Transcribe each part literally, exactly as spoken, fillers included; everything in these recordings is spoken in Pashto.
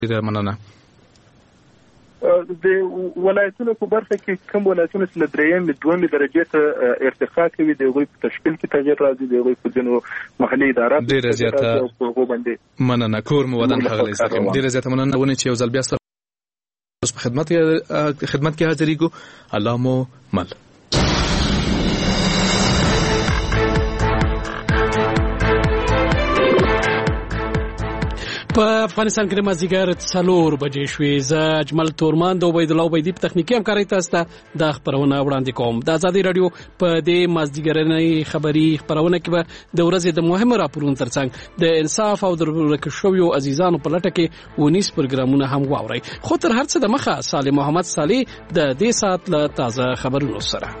ډیره مننه. د ولایتونو په برخه کې کوم ولایتونه چې له درېیمې دویمې درجې ته ارتقا کوي د هغوی په تشکیل کې تغیر راځي، د هغوی په ځینو محلي ادارات ډېره زیاته مننه. کور مو ودان ښاغلی ساقي، ډېره زیاته مننه ونې چې یو ځل بیا ستاسو په خدمت خدمت کې حاضرېږو. الله مو مل. په افغانستان کې د مازدیګر څلور بجې شوې. زه اجمل تورمان د عبید الله عبیدي په تخنیکي همکارۍ تاسو ته د خبرونه وړاندې کوم. د ازادي رادیو په دې مازدیګرنۍ خبري خبرونه کې به د ورځې د مهمو راپورونو ترڅنګ د انصاف او د ورکه شویو عزیزانو په لټه کې ونیس پروګرامونه هم واورئ. خو تر هر څه د مخه صالح محمد صالح د دې سات له تازه خبرونو سره.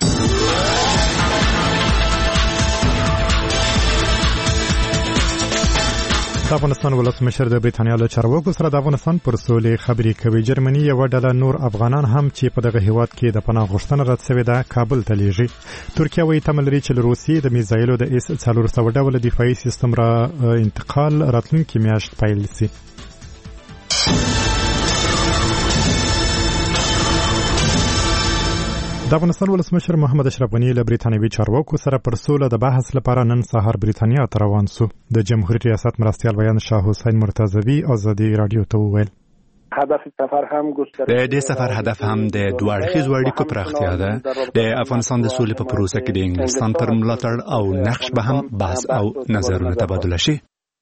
د افغانستان ولسمشر د بریتانیا له چارواکو سره د افغانستان پر سولې خبرې کوي. جرمني یو ډله نور افغانان هم چې په دغه هیواد کې د پناه غوښتنه رد شوې ده کابل ته لیږي. ترکیه وايي تمه لري چې له روسیې د میزایلو د اس څلور سوه ډوله دفاعي سیستم را انتقال راتلونکي میاشت پیل شي. د افغانستان ولسمشر محمد اشرف غني له بریتانیوي چارواکو سره پر سوله د بحث لپاره نن سهار بریتانیا ته روان سو. د جمهوریت ریاست مرستیال بیان شاه حسین مرتضوی ازادي رادیو ته وویل هدف سفر هم گسترش د دې سفر هدف هم د دوه اړخیزو اړیکو پراختیا ده. د افغانستان د سولې په پروسه کې د انګلستان پر ملاتړ او نقش به هم بحث او نظرونه تبادله شي.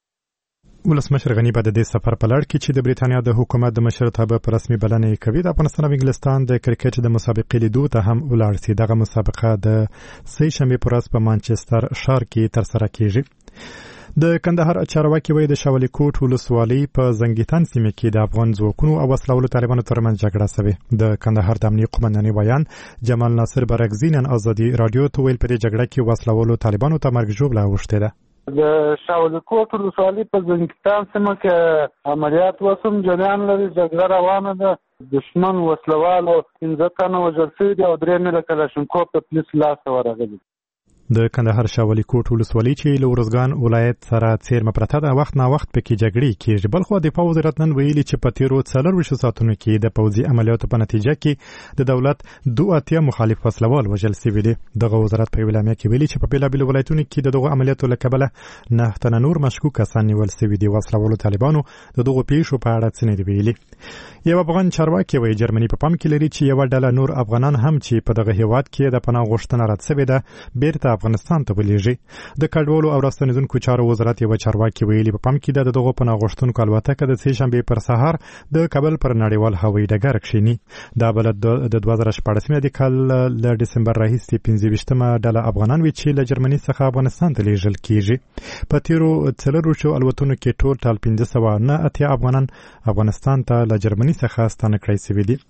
ولسمشر غني په دې سفر په لړ کې چې د بریتانیا د حکومت د مشرتابه پر رسمي بلنه کوي د افغانستان او انګلستان د کرکټ د مسابقې لیدو ته هم ولاړ سي. دغه مسابقه د سې شنبه پر ورځ په مانچستر ښار کې تر سره کیږي. د کندهار چارواکي وایي د شاولي کوټ ولسوالۍ په زنګیتان سیمه کې د افغان ځواکونو او وسلوالو طالبانو ترمنځ جګړه شوې. د کندهار د امنیت قومندانۍ بیان جمال ناصر برګزی نن ازادي رادیو ته ویل په دې جګړه کې وسلوالو طالبانو ته مرګ ژوبله اوښتې ده. د شاولي کوټ ولسوالۍ په زنګیتان سیمه کې عملیات وسوم جریان لري، جګړه روانه ده. دشمن وسلوالو پنځه تنه وژل شوي دي او درې نوي کلاشینکوف د پولیس لاسته ورغلي. د کندهار شاولي کوټ ولسوالۍ چې له ورزګان ولایت سره څیرمه پرته ده وخت نا وخت پکې جګړې کیږي. بلخو دفاع وزارت نن ویلي چې په تیرو څلورویشتو ساعتونو کې د پوځي عملیاتو په نتیجه کې د دولت دوه اتیا مخالف وسلوال وژل شوي دي. دغه وزارت په اعلامیه کې ویلي چې په بیلابیلو ولایتونو کې د دغو عملیاتو له کبله نه تنه نور مشکوک کسان نیول شوي دي. وسلوالو طالبانو د دغو پیښو په اړه څه نه دي ویلي. یو افغان چارواکي وایي جرمني په پام کې لري چې یو ډله نور افغانان هم چې په دغه هیواد کې د پناه غوښتنه رد شوې ده بیرته افغانستان ته ولیږي. د کډوالو او راستنیدونکو چارو وزارت یو چارواکي ویلي په پام کې ده د دغو پناه غوښتونکو الوتکه د سې شنبې پر سهار د کابل پر نړیوال هوایي ډګر کښیني. دا بلد د دوه زره شپاړسمې د کال له ډسمبر راهیسې پنځه ویشتمه ډله افغانان وي چې له جرمني څخه افغانستان ته لیږل کیږي. په تیرو څلورویشتو الوتنو کې ټول ټال پنځه سوه نه اتیا افغانان افغانستان ته له جرمني څخه ستانه کړای شوي دي.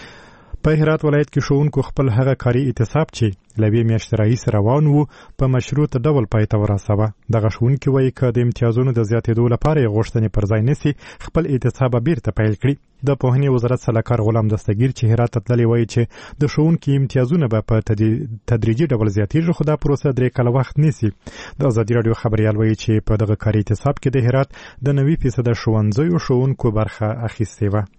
په هرات ولایت کې ښوونکو خپل هغه کاري اعتصاب چې له یوې میاشتې راهیسې روان و په مشروط ډول پای ته ورسوه. دغه ښوونکي وایي که د امتیازونو د زیاتېدو لپاره یې غوښتنې پر ځای نسي خپل اعتصاب بیرته پیل کړي. د پوهنې وزارت سلاکار غلام دستګیر چې هرات ته تللی وایي چې د ښوونکي امتیازونه به په تدریجي ډول زیاتېږي خو دا پروسه درې کاله وخت نیسي. د ازادي راډیو خبریال وایي چې په دغه کاري اعتصاب کې د هرات د نوي فیصده ښوونځیو ښوونکو برخه اخیستې وه.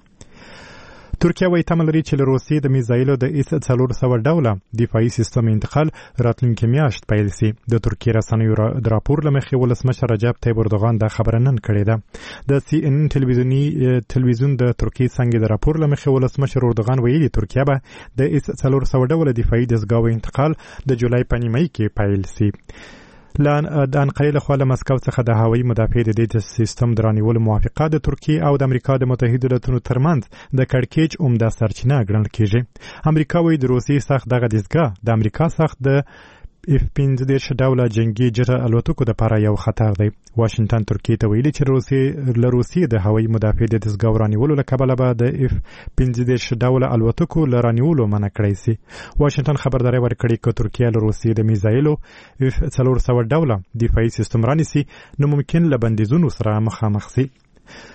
ترکیه وايي تمه لري چې له روسیې د میزایلو د اس څلور سوه ډوله دفاعي سیستم انتقال راتلونکي میاشت پیل شي. د ترکیې رسنیو د راپور له مخې ولسمشر رجب طیب اردوغان دا خبره نن کړې ده. د سی ان ان تلویزیوني تلویزیون د ترکیې څنګه د راپور له مخې ولسمشر اردوغان ویلي ترکیه به د اس څلور سوه ډوله دفاعي دستګاو انتقال د جولای په نیمایي کې پیل شي. لان د انقرې لخوا له مسکو څخه د هوایي مدافع د دې سیستم د رانیولو موافقه د ترکیې او د امریکا د متحده ایالاتونو ترمنځ د کړکېچ عمده سرچینه ګڼل کېږي. امریکا وايي د روسیې سخت دغه دستګاه د امریکا سخت د اف پنځه دېرش ډوله جنگي جټ الوتکو دپاره یو خطر دی. واشنګټن ترکیې ته ویلي چې روسیې له روسیې د هوایي مدافع د دستګاو رانیولو له کبله به د اف پنځه دېرش ډوله الوتکو له رانیولو منع کړی سي. واشنګټن خبرداری ورکړې که ترکیه له روسیې د میزایلو اف څلور سوه ډوله دفاعي سیستم رانیسي نو ممکن له بندیزونو سره مخامخ سي.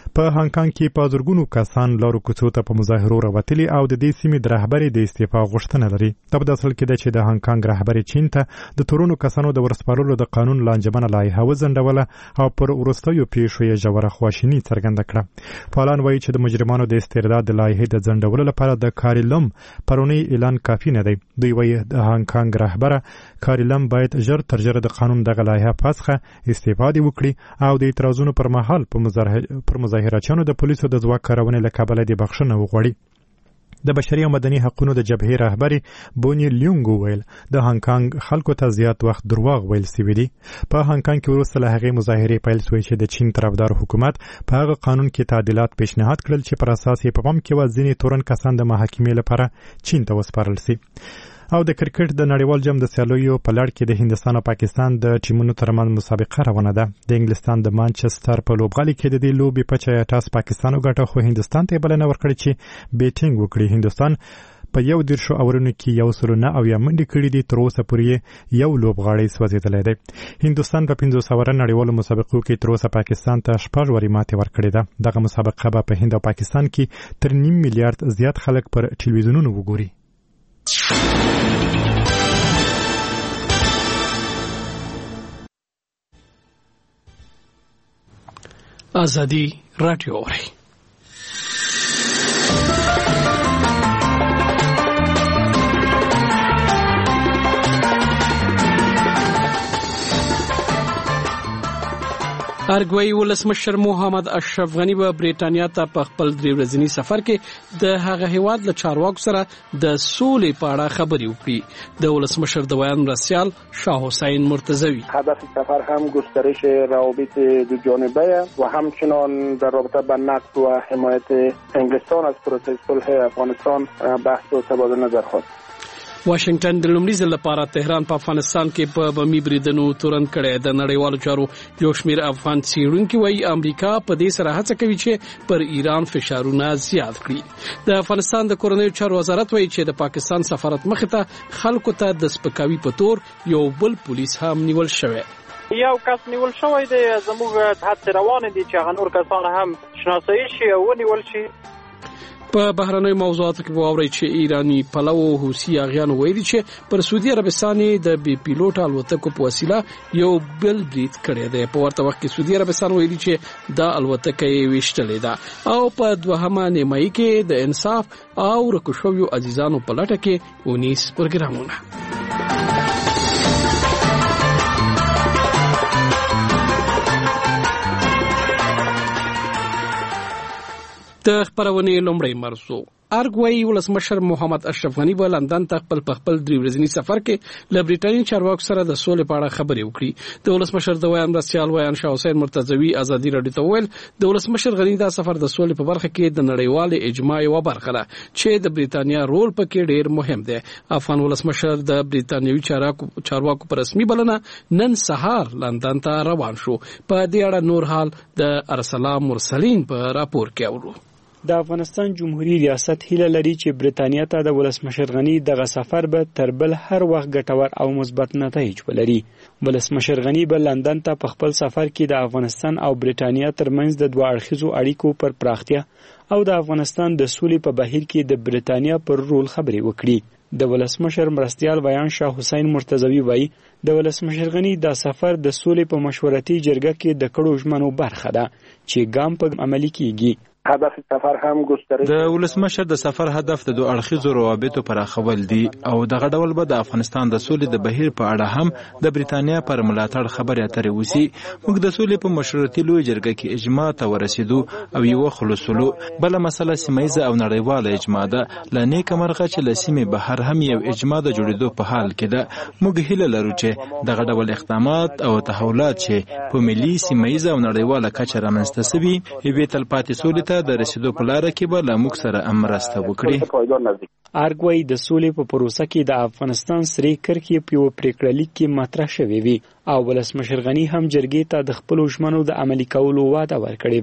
په هانګ کانګ کې په زرګونو کسان لارو کوڅو ته په مظاهرو راوتلي او د دې سیمې د رهبرۍ د استعفا غوښتنه لري. دا په اصل کې ده چې د هانګ کانګ رهبرۍ چین ته د تورونو کسانو د ورسپارلو د قانون لانجمنه لایحه وځنډوله او پر وروستیو پیښو یې ژوره خواشیني څرګنده کړه. فعالان وایي چې د مجرمانو د استرداد د لایحې د ځنډولو لپاره د کاریلم پرونی اعلان کافي نه دی. دوی وایي د هانګ کانګ رهبره کاریلم باید ژر تر ژره د قانون دغه لایحه پاسخه استفاده وکړي او د اعتراضونو پر مهال په مظاهرچیانو د پولیسو د ځواک کارونې له کبله د بخښنه وغواړي. د بشري او مدني حقوقو د جبهې رهبري بونی لیونګ ویل د هانګ کانګ خلکو ته زیات وخت دروغ ویل سوي دي. په هانګ کانګ کې وروسته له هغې مظاهرې پیل شوې چې د چین طرفدار حکومت په هغه قانون کې تعدیلات پیشنهاد کړل چې پر اساس یې په پام کې و ځینې تورن کسان د محاکمې لپاره چین ته وسپارل شي. او د کرکټ د نړیوال جام د سیالیو په لړ کې د هندستان او پاکستان د ټیمونو ترمنځ مسابقه روانه ده. د انګلستان د مانچستر په لوبغالي کې د دې لوبې په چا ټاس پاکستان وګټه خو هندستان ته بلنه ورکړه چې بیټینګ وکړي. هندستان په یو دیرشو اورونو کې یو سل نه اویا منډې کړې دي. تر اوسه پورې یو لوبغاړی سوځېدلی دی. هندوستان په پنځوس اوره نړیوالو مسابقو کې تر اوسه پاکستان ته شپږ وارې ماتې ورکړې ده. دغه مسابقه به په هند او پاکستان کې تر نیم میلیارډ زیات خلک پر ټلویزیونونو وګوري. آزادی رادیو اوري. ارګوي ولسمشر محمد اشرف غنی به بریټانیا ته په خپل درې ورځنی سفر کې د هغه هیواد له چارواکو سره د سولې په اړه خبرې وکړي. د ولسمشر د بیان مرستیال شاه حسین مرتضوی هدف سفر هم گسترش روابط دو جانبه و همچنان در رابطه با نقد و حمایت انگلستان از پروسه صلح افغانستان بحث و تبادل نظر خواست. واشنگټن د لومړي ځل لپاره تهران په افغانستان کې په بمي بریدونو تورن کړي. د نړیوالو چارو یو شمېر افغان څېړونکي وایي امریکا په دې سره هڅه کوي چې پر ایران فشارونه زیات کړي. د افغانستان د کورنیو چارو وزارت وایي چې د پاکستان سفارت مخې ته خلکو ته د سپکاوي په تور یو بل پولیس هم نیول شوی. یو کس نیول شوی دی. زموږ حد روان دي چې هغه نور کسان هم شناسایی شي او ونیول شي. په بهرنیو موضوعاتو کې واوري چې ایرانی پلو حوثي اغیان وایي چې پر سعودي عربستان د بي پیلوټ الوتکو په وسیله یو بل برید کړی دی. په ورته وخت کې سعودي عربستان وایي چې دا الوتکه یې ویشتلې ده. او په دوهمه نیمایي کې د انصاف او رکوشویو عزیزانو په لټه کې اونیس پروګرامونه. د خبرونې لومړی مرزو ارګوي ولسمشر محمد اشرف غنی په لندن ته خپل خپل درې ورځنی سفر کې له بریټانیې چارواکو سره د سولې په اړه خبرې وکړي. د ولسمشر د ویان مرستیال ویان شاه حسین مرتضوی ازادي رادیو ته ویل د ولسمشر غنی دا سفر د سولې په برخه کې د نړیوال اجماع یو برخه ده چې د بریټانیا رول پکې ډیر مهم دی. افغان ولسمشر د بریټانیوي چارواکو پر رسمي بلنه نن سهار لندن ته روان شو. په دې اړه نور حال د ارسلان مرسلین په راپور کې اورو. د افغانستان جمهوریت ریاست هیله لري چې بریټانیا ته د ولسمشر غنی دغه سفر به تر بل هر وخت ګټور او مثبت نتایج ولري. ولسمشر غنی به لندن ته په خپل سفر کې د افغانستان او بریټانیا ترمنځ د دوه اړخیزو اړیکو پر پراختیا او د افغانستان د سولې په بهیر کې د بریټانیا پر رول خبرې وکړي. د ولسمشر مرستیال ویان شاه حسین مرتضوی وایي د ولسمشر غنی دا سفر د سولې په مشورتي جرګه کې د کړو ژمنو برخه ده چې ګام په عملي کیږي. هدف سفر هم گسترش د ولسمشر د سفر هدف د دوه اړخیزو روابطو پراخول دي او دغه ډول به د افغانستان د سولې د بهیر په اړه هم د بریټانیا پر ملاتړ خبرې اترې وسی. موږ د سولې په مشورتي لوی جرګه کې اجماع ته ورسېدو او یو خلصلو. بل مسله سیمایزه او نړیواله اجماع ده. لنیک مرغه چې لسیمه بهر هم یو اجماع د جوړېدو په حال کې ده. موږ هیله لرو چې دغه ډول اقدامات او تحولات چې په ملي سیمایزه او نړیواله کچه رامنځته شوي یوې تلپاتې سولې ته د رسیدو په لاره کې به له موږ سره مرسته وکړي. ارګوي د سولې په پروسه کې د افغانستان سری کرښې په یو پریکړه لیک کې مطرح شوې وي او ولسمشر غنی هم جرګې ته د خپل ژمنو د عملي کولو وعده ورکړې وه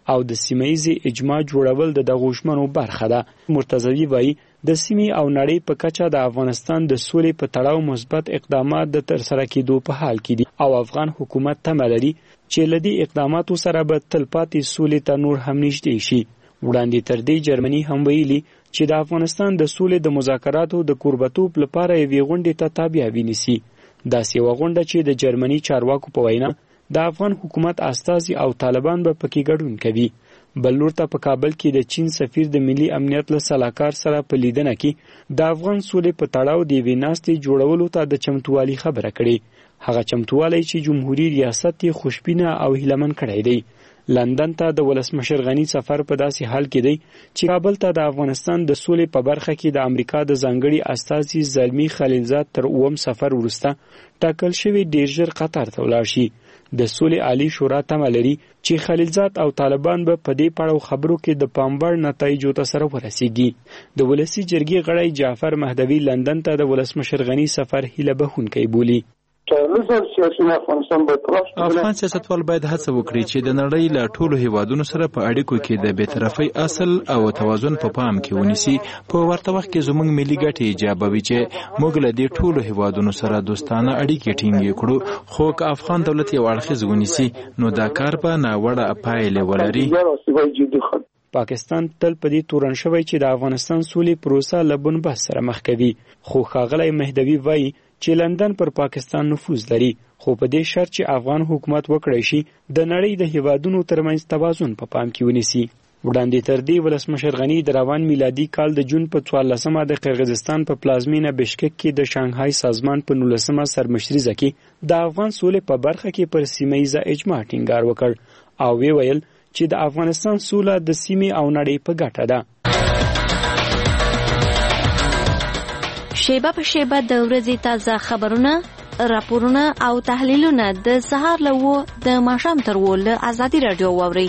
او د سیمه‌یزې اجماع جوړول د دغو ژمنو برخه ده. مرتضوي وایي د سیمې او نړۍ په کچه د افغانستان د سولې په تړاو مثبت اقدامات د ترسره کېدو په حال کې دي او افغان حکومت تمه لري چې له دې اقداماتو سره به تلپاتې سولې ته نور هم نږدې شي. وړاندې تر دې جرمني هم ویلي چې د افغانستان د سولې د مذاکراتو د کوربتوب لپاره یوې غونډې ته تابع ونیسي. داسې یوه غونډه چې د جرمني چارواکو په وینا د افغان حکومت استازي او طالبان به پکې ګډون کوي. بل لور ته په کابل کې د چین سفیر د ملي امنیت له سلاکار سره په لیدنه کې د افغان سولې په تړاو د یوې ناستې جوړولو ته د چمتووالي خبره کړې. هغه چمتووالی چې جمهوریت ریاست یې خوشبینه او هیلمن کړی دی. لندن ته د ولسمشر غني سفر په داسې حال کې دی چې کابل ته د افغانستان د سولې په برخه کې د امریکا د ځانګړي استازي زلمی خلیلزاد تر اووم سفر وروسته ټاکل شوی ډیر ژر قطر ته ولاړ شي. د سولې عالی شورا تمه لري چې خلیلزاد او طالبان به په دې پړاو خبرو کې د پاموړ نتایجو ته سره ورسیږي. د ولسی جرګې غړی جعفر مهدوی لندن ته د ولسمشر غني سفر هیله بخونکی بولی. افغان سیاستوال باید هڅه وکړي چې د نړۍ له ټولو هیوادونو سره په اړیکو کې د بی‌طرفۍ اصل او توازن په پام کې ونیسي. په ورته وخت کې زموږ ملي ګټې ایجابوي چې موږ له دې ټولو هیوادونو سره دوستانه اړیکې ټینګې کړو. خو که افغان دولت یو اړخیز ونیسي نو دا کار به ناوړه پایلې ولري. پاکستان تل په دې تورن شوی چې د افغانستان سولې پروسه له بنبست سره مخ کوي. خو ښاغلی مهدوي وایي چې لندن پر پاکستان نفوذ لري، خو په دې شرط چې افغان حکومت وکړی شي د نړۍ د هیوادونو ترمنځ توازن په پام کې ونیسي. وړاندې تر دې ولسمشر غني د روان میلادي کال د جون په څوارلسمه د قرغیزستان په پلازمینه بشکک کې د شانګهای سازمان په نولسمه سرمشریزه کې د افغان سولې په برخه کې پر سیمه‌ییزه اجماع ټینګار وکړ او وی ویل چې د افغانستان سوله د سیمې او نړۍ په ګټه ده. شیبه په شیبه د ورځې تازه خبرونه، راپورونه او تحلیلونه د سهار له وو د ماښام تر وو له ازادي رادیو واورئ.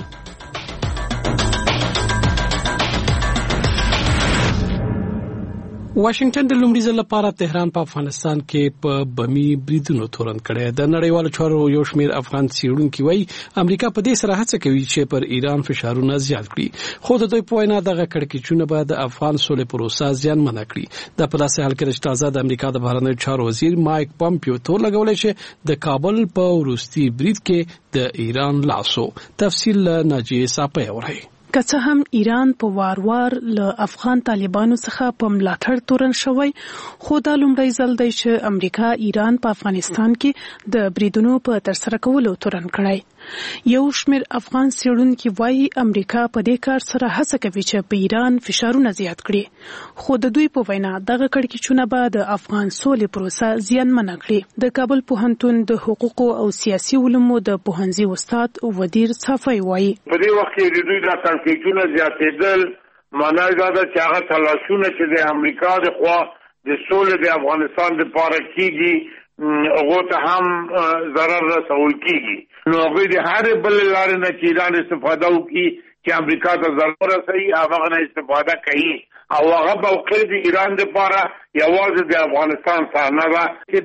واشنگټن د لومړي ځل لپاره تهران په افغانستان کې په بمي بریدونو تورن کړي. د نړیوالو چارو یو شمېر افغان څېړونکي وایي امریکا په دې سره هڅه کوي چې پر ایران فشارونه زیات کړي، خو د دوی په وینا دغه کړکېچونه به د افغان سولې پروسه زیانمنه کړي. د په داسې حال کې چې تازه د امریکا د بهرنیو چارو وزیر مایک پامپیو تور لګولی چې د کابل په وروستي برید کې د ایران لاسو. تفصیل له ناجیې ساپۍ اورئ. که څه هم ایران په وار وار له افغان طالبانو څخه په ملاتړ تورن شوی، خو دا لومړی ځل دی چې امریکا ایران په افغانستان کې د بریدونو په ترسره کولو تورن کړی. یو شمېر افغان څېړونکي وایي امریکا په دې کار سره هڅه کوي چې په ایران فشارونه زیات کړي، خو د دوی په وینا دغه کړکېچونه به د افغان سولې پروسه زیانمنه کړي. د کابل پوهنتون د حقوقو او سیاسي علومو د پوهنځي استاد ودیر صافی وایي په دې وخت کې د دوی د کړکېچونه زیاتېدل معنا دا ده چې هغه تلاشونه چې د امریکا د خوا د سولې د افغانستان لپاره کیږي هغه ته هم ضرر رسول کیږي. نو هغه د هر بل لارې نه چې ایران استفاده وکړي چې امریکا ته ضرر رسوي هغه نه استفاده کوي او هغه موقع د ایران لپاره یوازې د افغانستان سره نه ده چې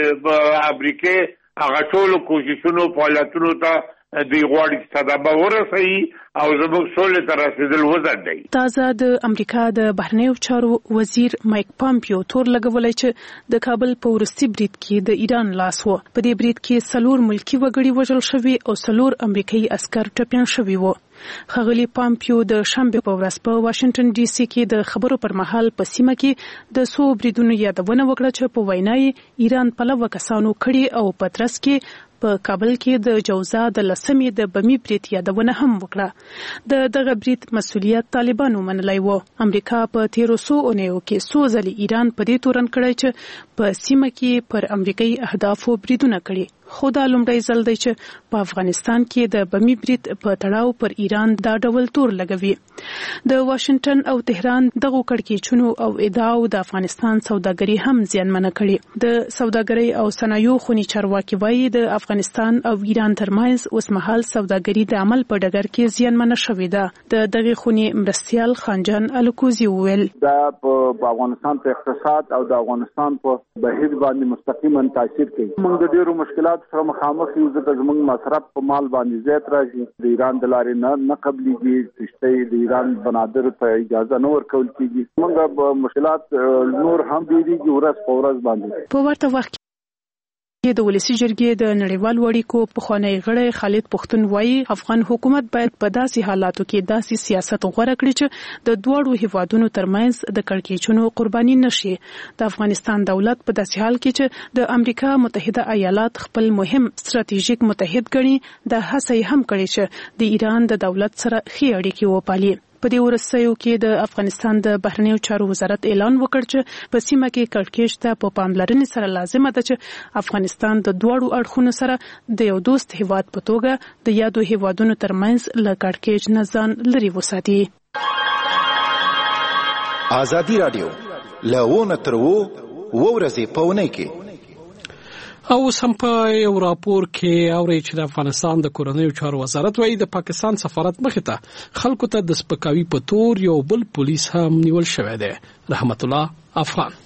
د امریکا هغه ټول کوششونو فعالیتونو ته دوی غواړي چې صدابه ورسوي او زموږ سولې ته رسېدل وزر دی. تازه د امریکا د بهرنیو چارو وزیر مایک پامپیو تور لګولی چې د کابل په وروستي برید کې د ایران لاس و. په دې برید کې څلور ملکي وګړي وژل شوي او څلور امریکایي عسکر ټپیان شوي وو. ښاغلي پامپیو د شنبې په ورځ په واشنگټن ډي سي کې د خبرو پر مهال په سیمه کې د څو بریدونو یادونه وکړه چې په وینا یې ایران پلوه کسانو کړي او په ترڅ کې په کابل کې د جوزا د لسمې د بمي برید یادونه هم وکړه. د دغه برید مسؤلیت طالبانو منلی و. امریکا په تیرو څو اونیو کې څو ځلې ایران په دې تورن کړی چې په سیمه کې پر امریکایي اهدافو بریدونه کړي، خو دا لومړی ځل دی چې په افغانستان کې د بمي برید په تړاو پر ایران دا ډول تور لګوي. د واشنگټن او تهران دغو کړکېچونو او ادعاو د افغانستان سوداګري هم زیانمنه کړي. د سوداګري او صنایعو خوني چارواکي وایي د افغانستان او ایران ترمنځ اوسمهال سوداګري د عمل په ډګر کې زیانمنه شوې ده. د دغه خوني مرستيال خانجان الکوزي ویل دا په افغانستان په اقتصاد او د افغانستان په بهیر باندې مستقیما تاثیر کوي. موږ د ډیرو مشکلات مشکلات سره مخامخ یو ځکه زموږ مصرف په مال باندې زیات راځي. د ایران د لارې نه نه قبلېږي، کښتۍ د ایران بنادر ته اجازه نه ورکول کېږي. موږ مشکلات نور هم ډېرېږي ورځ په ورځ باندې. په ورته وخت د ولسی جرګې د نړیوالو اړیکو پخوانی غړی خالد پښتون وایي افغان حکومت باید په داسې حالاتو کې داسې سیاست غوره کړي چې د دوړو هیوادونو ترمنځ د کړکېچونو قرباني نشي. د افغانستان دولت په داسې حال کې چې د امریکا متحده ایالات خپل مهم ستراتیژیک متحد ګڼي د هڅې هم کړي چې د ایران د دولت سره ښې اړیکې وپالي. په دې ورسېو کې د افغانستان د بهرنیو چارو وزارت اعلان وکړ چې په سیمه کې کړکېچ ته په پاملرنې سره لازمه ده چې افغانستان د دوړو اړخونو سره د یو دوست هیواد په توګه د یادو هیوادونو ترمنځ له کړکېچ نه ځان لرې وساتي. ازادي رادیو لونه تر وو ورځې په ونې کې او سم په یو راپور کې اوري چې د افغانستان د کورنیو چارو وزارت وايي د پاکستان سفارت مخې ته خلکو ته د سپکاوي په تور یو بل پولیس هم نیول شوی دی. رحمت الله افغان.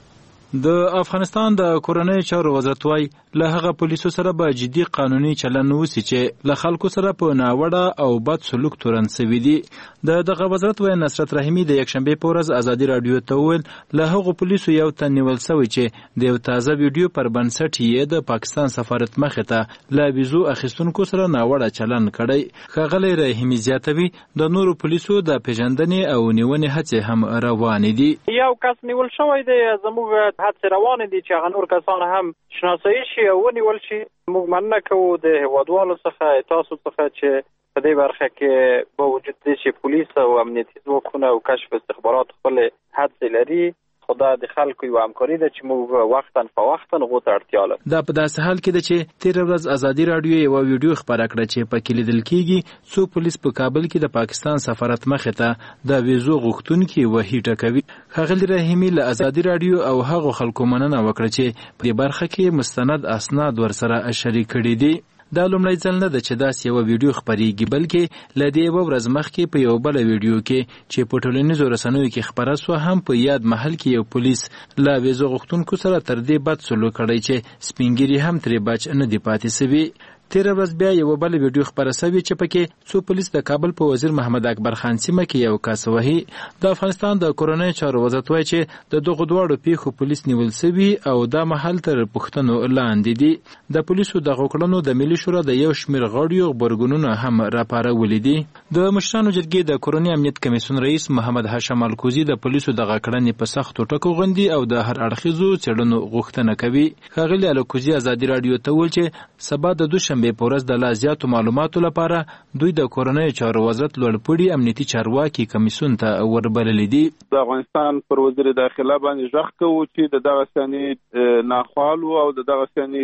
د افغانستان د کورنیو چارو وزارت وايي له هغه پولیسو سره به جدي قانوني چلن وسی چې له خلکو سره په ناوړه او بد سلوک تورن سوي دي. د دغه وزارت وايي نصرت رحیمی د یکشنبه په ورځ ازادي رادیو ته وویل له هغه پولیسو یو تن نیول شوی چې د یو تازه ویډیو پر بنسټ یې د پاکستان سفارت مخې ته له ویزو اخیستونکو سره ناوړه چلن کړی. ښاغلی رحیمی زیاتوي د نورو پولیسو د پیژندنې او نیونې هڅې هم روانې دي. یو کس نیول شوی دی، زموږ هڅې روانې دي چې هغه نور کسان هم شناسایی شي او ونیول شي. موږ مننه کوو د هیوادوالو څخه تاسو څخه چې په دې برخه کې با وجود دي چې پولیس او امنیتي ځواکونه او کشف استخبارات خپل هڅې لري، خدا د خلکو یو همکاري ده چې موږ وختاً په وختاً غو ته اړتیا لرو. دا په داسې حال کې ده چې تیر ورځ ازادي رادیو یو ویډیو خپاره کړه چې په کې لیدل کېږي څو پولیس په کابل کې د پاکستان سفارت مخې ته د ویزو غوښتونکي وهي ټکوي. ښاغلی رحیمي له ازادي رادیو او هغو خلکو مننه وکړه چې په دې برخه کې مستند اسناد ورسره شریک کړي دي. دا لومړی ځل نه ده چې داسې یوه ویډیو خپرېږي، بلکې له دې یوه ورځ مخکې په یوه بله ویډیو کې چې په ټولنیزو رسنیو کې خپره سوه هم په یاد محل کې یو پولیس له ویزو غوښتونکو سره تر دې بد سلوک کړی چې سپین ږیري هم ترې بچ نه دي پاتې سوي. تیر ورځ بیا یو بل ویډیو خبره سوي چې پکې څو پولیس د کابل په وزیر محمد اکبر خان سیمه کې یو کس وهي. د افغانستان د کورنیو چارو وزارت وايي چې د دغو دواړو پیښو پولیس نیول سوي او دا محل تر پوښتنو لاندې دي. د پولیسو دغو کړنو د ملي شورا د یو شمېر غړیو غبرګونونه هم راپارولي دي. د مشرانو جرګې د کورني امنیت کمیسیون رئیس محمد هاشم الکوزي د پولیسو دغه کړنې په سختو ټکو غندي او د هر اړخیزو څېړنو غوښتنه کوي. ښاغلي الکوزي ازادي رادیو ته وویل چې سبا د دوشنبې په ورځ د لا زیاتو معلوماتو لپاره دوی د کورنیو چارو وزارت لوړپوړي امنیتي چارواکي کمیسیون ته وربللي دي. د افغانستان پر وزیر داخله باندې ژغ کوو چې د دغه سیاني ناخوالو او د دغه سیاني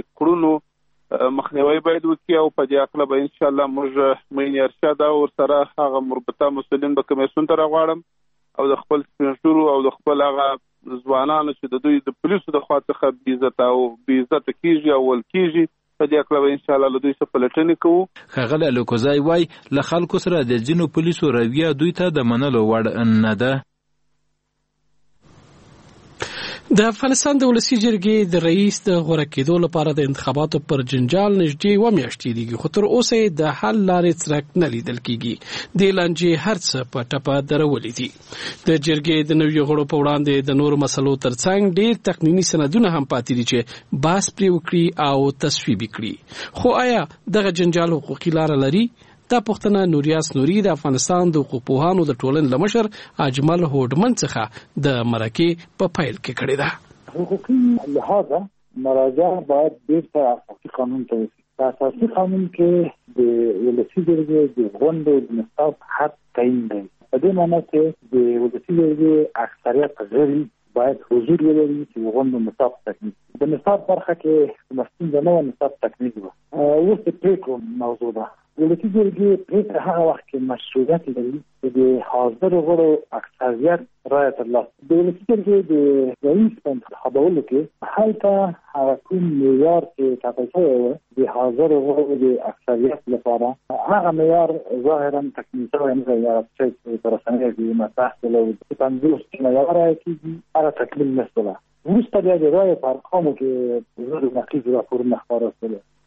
کړنو مخنیوي باید وکړي او په دې اړه به ان شاء الله موږ مېن ارشاد او سره هغه مربوطه مسؤلین به کمیسیون ته راغواړم او د خپل سپینشورو او د خپل هغه ځوانانو چې د دوی د پولیسو د خوا څخه بې عزته او بې عزته کېږي او ول کېږي په دې اړه ان شاء الله له دوی څخه پلټنې کوو. ښاغلی الکوزی وایي له خلکو سره د ځینو پولیسو رویه دوی ته د منلو وړ نه ده. د افغانستان د ولسی جرګې د رئیس د غوړه کېدو لپاره د انتخاباتو پر جنجال نږدې و میاشتې دیږي، خو تر اوسه د حل لارې څرک نه لیدل کېږي. د لانجې هر څه په ټپه درولې دي. د جرګې د نویو غړو په وړاندې د نورو مسلو ترڅنګ ډېر تقنیني سندونه هم پاتې دي چې بحث پرې وکړي او تصویب کړي. خو آیا دغه جنجال حقوقي لاره لري؟ دا پوښتنه نوریاس نوري د افغانستان د حقوقپوهانو د ټولنې له مشر اجمل هوډمن څخه د مرکې په پیل کې کړې ده. حقوقي لحاظه مراجعه باید بیرته اساسي قانون ته وشي. په اساسي قانون کې د ولسي جرګې د غونډو د نصاب حد تعیین دی. په دې معنی چې د ولسي جرګې اکثریت غړي باید حضور ولري چې غونډو نصاب تکمیل شي. د نصاب برخه کې مستند نه و نصاب تکمیل و. اوس د پریکړو موضوع ده. ولسي جرګې پریکړه هغه وخت کې مشروعیت لري چې د حاضر غړو اکثریت رایه ترلاسه. د ولسي جرګې د رئیس په انتخابولو کې هلته هغه کوم معیار چې ټاکل شوی و د حاضر غړو د اکثریت لپاره هغه معیار ظاهرا تکمیل شوی نه دی. هغه چې په رسنیو کې مطرح شوی چې پنځوس معیار رایه کېږي هغه تکمیل نه شوی. وروسته بیا د رایې په ارقامو کې زر نقیض راپورونه خپاره شول.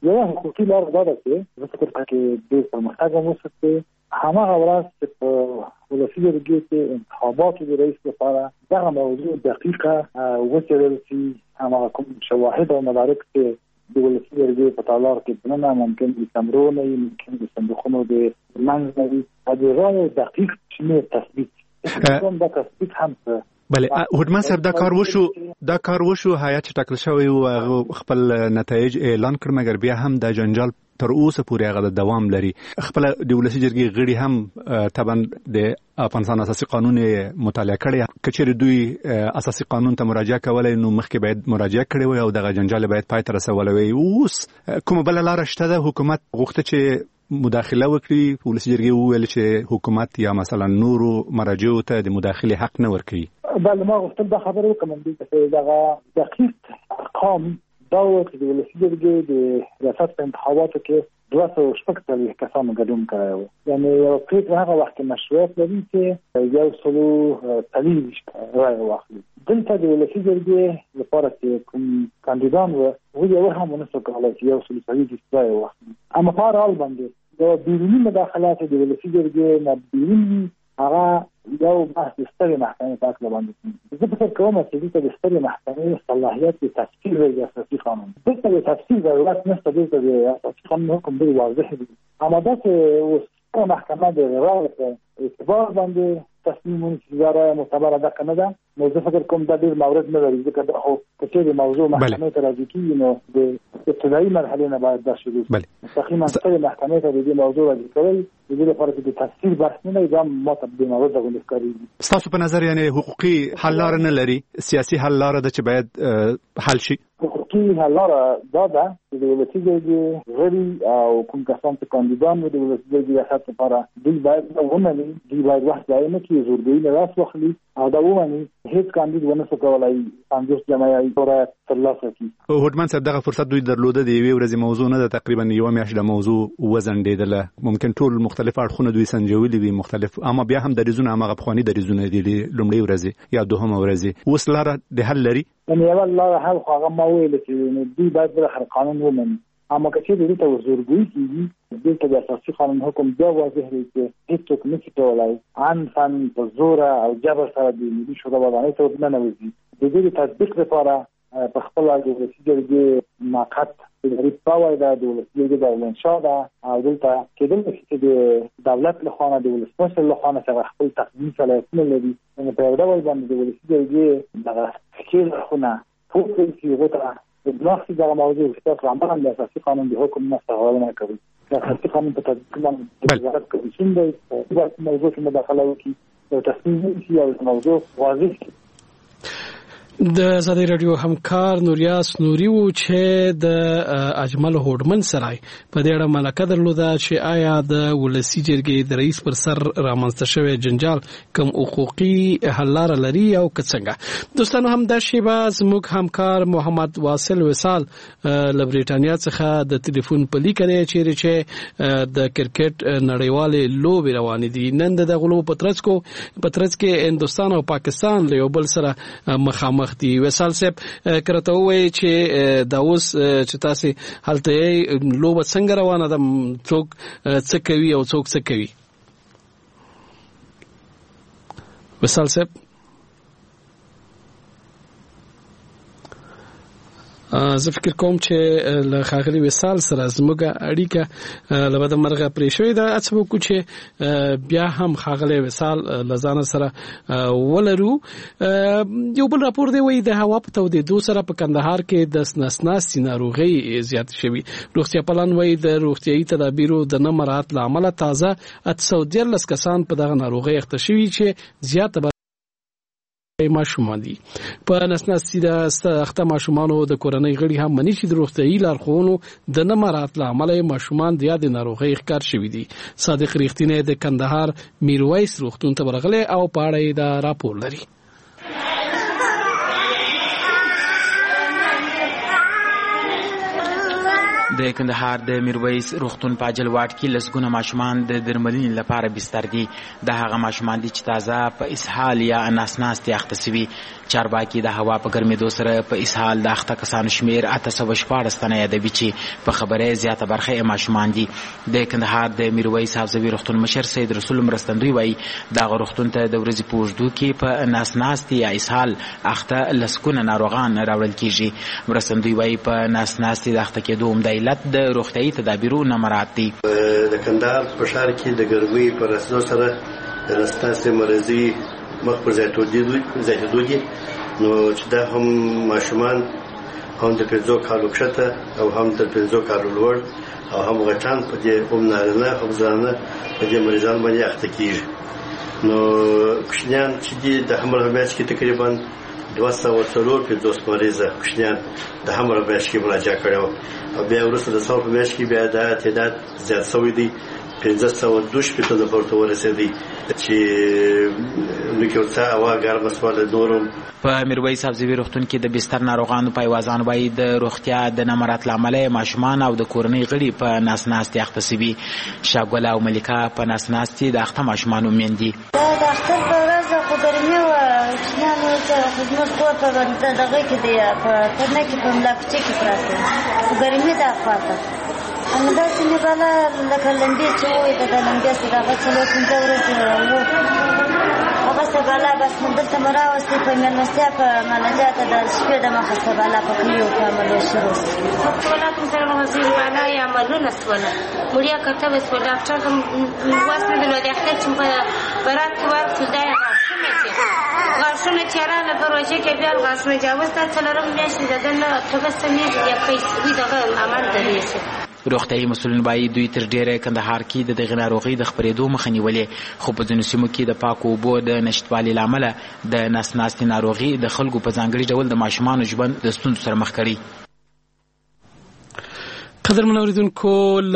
یو حقوقي لار دا ده چې زه فکر کوم چې د پرمختګ وسته هماغه ورځ چې په ولسی جرګې کې انتخاباتو د رئیس لپاره دغه موضوع دقیقه وڅېړل شي. هماغه کوم شواهد او مدارک چې د ولسی جرګې په تالار کې دننه ممکن د کمرو نه وي، ممکن د صندوقونو د منځ نه وي، د غوړو دقیق شمېر تثبیت کوم د تثبیت هم بله هوډمان صاحب دا کار وشو دا کار وشو هیات چې ټاکل شوی او خپل نتایج اعلان کړ، مګر بیا هم د جنجال تر اوسه پورې هغه د دوام لري. خپل د ولسی جرګې غړي هم طبعا د افغانستان اساسي قانون مطالعه کړي، کچېرې دوی اساسي قانون ته مراجعه کولای نو مخکې باید مراجعه کړي وي او دغه جنجال باید پای ته رسولی وي. اوس کومه بله لاره شته ده؟ حکومت غوښته چې مداخله وکړي، ولسی جرګې وویل چې حکومت یا مثلا نورو مراجعو ته د مداخلې حق نه ورکوي. بله ما غوښتل دا خبره وکړم چې دغه دقیق ارقام دا و چې د ولسی جرګې د ریاست په انتخاباتو کې دوه سوه شپږ څلوېښت کسانو ګډون کړی و. یعنې یوه پرېکړه هغه وخت کې مشروعیت لري چې یو سلو څلېرویشت رایې واخلي. دلته د ولسی جرګې لپاره چې کوم کاندیدان وو هغوی یو هم ونه سو کولی چې یو سلو څلېرویشت رایې واخلي. اما په هر حال باندې د بیروني مداخلات د ولسی جرګې نه بیرون هغه یو بحث د سترې محکمې په هکله باندې کوي. زه فکر کوم چې دلته د سترې محکمې صلاحیت د تفسیر د اساسي قانون دلته د تفسیر ضرورت نشته. دلته د اساسي قانون حکم ډېر واضح دی. اما دا چې اوس محکمه د رایې په اعتبار باندې تصمیم ونیسي چې دا رایه معتبره ده که نه ده، نو زه فکر کوم دا ډېر مورد نه لري، ځکه دا خو که چېرې موضوع محکمې ته راجع کېږي نو د ابتدایي مرحلې نه باید دا شروع شي. مستقیما سترې محکمې ته د دې موضوع راجع کول د دې لپاره چې د تفسیر بحث نه وي، دا ما ته بې مورده غوندې ښکارېږي. ستاسو په نظر یعنې حقوقي حل لاره نه لري، سیاسي حل لاره ده چې باید حل شي؟ حقوقي حل لاره دا ده چې د ولسی جرګې غړي او کوم کسان چې کاندیدان وي د ولسی جرګې ریاست لپاره دوی باید دا ومني، دوی باید وخت ضایع نه کړي، زورګویي نه لاس واخلي او دا ومني هیڅ کاندید ونه سو کولی پنځوس جمعیت رایه ترلاسه کړي. هوډمان صاحب دغه فرصت دوی درلوده د یوې ورځې موضوع نه ده، تقریبا یوه میاشت د موضوع وځنډېدله. ممکن ټول مختلف اړخونه دوی سنجولي وي مختلف، اما بیا هم دریځونه هماغه پخواني دریځونه دي لومړۍ ورځې یا دوهمه ورځې. اوس لاره د حل لري؟ یعنې یوه لاره حل خو هغه ما ویله چې دوی باید بالاخره قانون ومني. اما که چېرې دلته زورګویي کېږي، دلته د اساسي قانون حکم بیا واضح دی چې هېڅوک نشي کولی عنفاً په زوره او جبر سره د ملي شورا ودانۍ ته ورننوځي. د دې د تطبیق لپاره په خپله د ولسی جرګې موقت اداري پاور ده، د ولسی جرګې د اعلانشاه ده او دلته کېدل نشي چې د دولت لخوا نه د ولسمشر لخوا نه چې خپل تقدیمي صلاحیتونه لري، یعنې په یو ډول باندې د ولسی جرګې دغه ښکېل اړخونه پوه کړي چې هغو ته بناخذ دغه موضوع چې تاسو عملاً د اساسي قانون د حکم نه استفاده نه کوي. د اساسي قانون په تطبیق باندې وزارت کمیسیون دی چې موضوع کې مداخله وکړي او تصمیم ونیسي او موضوع واضح کړي. د ازادي رادیو همکار نوریاس نوري وو چې د اجمل هوډمن سره په دې اړه ملکه درلوده چې آیا د ولسی جرګې د رئیس پر سر رامنځته شوی جنجال کوم حقوقي حل لاره لري او که څنګه. دوستانو هم دا شیبه زموږ همکار محمد واصل وصال له بریټانیا څخه د ټلیفون په لیک دی چیرې چې د کرکټ نړیوالې لوبې روانې دي. نن د غلو پترڅکو پترڅکې هندستان او پاکستان له یو بل سره مخامخ مختی. وصال صاحب کرته وای چې دا اوس چې تاسو هلته لوب څنګه روانه ده، څوک څه کوي او څوک څه کوي؟ وصال صاحب زه فکر کوم چې له ښاغلي وصال سره زموږ اړیکه له بده مرغه پرې شوې ده. هڅه وکړو چې بیا هم ښاغلی وصال له ځانه سره ولرو. یو بل راپور دی وایي د هوا په تودېدو سره په کندهار کې د نسناستي ناروغۍ زیاتې شوي. روغتیا پالان وایي د روغتیایي تدابیرو د نه مراعات له امله تازه اته سوه دیارلس کسان په دغه ناروغۍ اخته شوي چې زیاته ماشومان دي. په نسناستي د اخته ماشومانو د کورنۍ غړي هم مني چې د روغتیایي لارښوونو د نه مراعات له امله ماشومان د یادې ناروغۍ ښکار شوي دي. صادق ریښتینی د کندهار میرویس روغتون ته ورغلی او په اړه یې دا راپور لري. د کندهار د میرویس روغتون په اجلواټ کې لسګونه ماشومان د درملنې لپاره بستر دي. د هغه ماشومان دي چې تازه په اسهال یا ناسناستې اخته سوي. چارواکي د هوا په ګرمېدو سره په اسهال د اخته کسانو شمېر اته سوه شپاړس تنه یادوي چې په خبره زیاته برخه یې ماشومان دي. د کندهار د میرویس حفظوي روغتون مشر سید رسول مرستندوی وایي دغه روغتون ته د ورځې په اوږدو کې په ناسناستې یا اسهال اخته لسګونه ناروغان راوړل کېږي. مرستندوی وایي په ناسناستې د اخته کېدو عمده علت د روغتیايي تدابیرو نه مراعات دي. د کندهار په ښار کې د ګرمۍ په رسېدو سره د ناسناستې مرضي مخ پر زیاتېدو دي، نو چې دا هم ماشومان هم د پنځو کالو کښته او هم د پنځو کالو لوړ او هم غټان په دې هم نارینه هم زنانه په دې مریضان باندې اخته کېږي. نو کوچنیان چې دي د حمل په میاشت کې تقریبا دوه سوه څلور پنځوس مریضه کوچنیان د حمل په میاشت کې مراجعه کړې وه او بیا وروسته د سوه په میاشت کې بیا دا تعداد زیات شوی دی، پنځه سوه دوه شپېته نفرو ته ورسېدی چې لکه ورته هوا ګرمه شوله. نورم په میرویس حفظوي روغتون کې د بستر ناروغانو پایوازان وایي د روغتیا د نه مراعات له امله ماشومان او د کورنۍ غړي په ناسناستې اخته سوي. شاګله او ملیکه په ناسناستې د اخته ماشومانو میندې دا د اختر په ورځ خو ګرمي وه، کوچنیانو ته خو زموږ کور په دغه کې دی په ترنه کې په ملا کوچې کې پراته خو ګرمي ده خواته همداسې مې بالا لکه لمبې چې ووایي که د لمبې سره هغه څلور پنځه ورځې وو هغسې بالا بس مو دلته مو راوستې په مېلمستیا په مناجات د شپې د مخسته بالا په کلیو کې عملو شروع شو ولاتم سره مغزین بالا یې عملونه شوله وړیا کتبه شوه ډاکټر ته واستېدلو د اختر چې په برات کې واستو دا یې غاښونه چې غاښونه چې راغله په روژې کې بیا غاښونه جاوز دا څلورم میاشتې د ده نه تبسمې یا پیسوي دغه عمل درېږي. روغتیايي مسؤلین وایي دوی تر ډیره کندهار کې د دغې ناروغۍ د خپرېدو مخه نیولې، خو په ځینو سیمو کې د پاکو اوبو د نشتوالي له امله د ناسناستې ناروغي د خلکو په ځانګړي ډول د ماشومانو ژوند د ستونزو سره مخ کړي. قدرمن اوریدونکو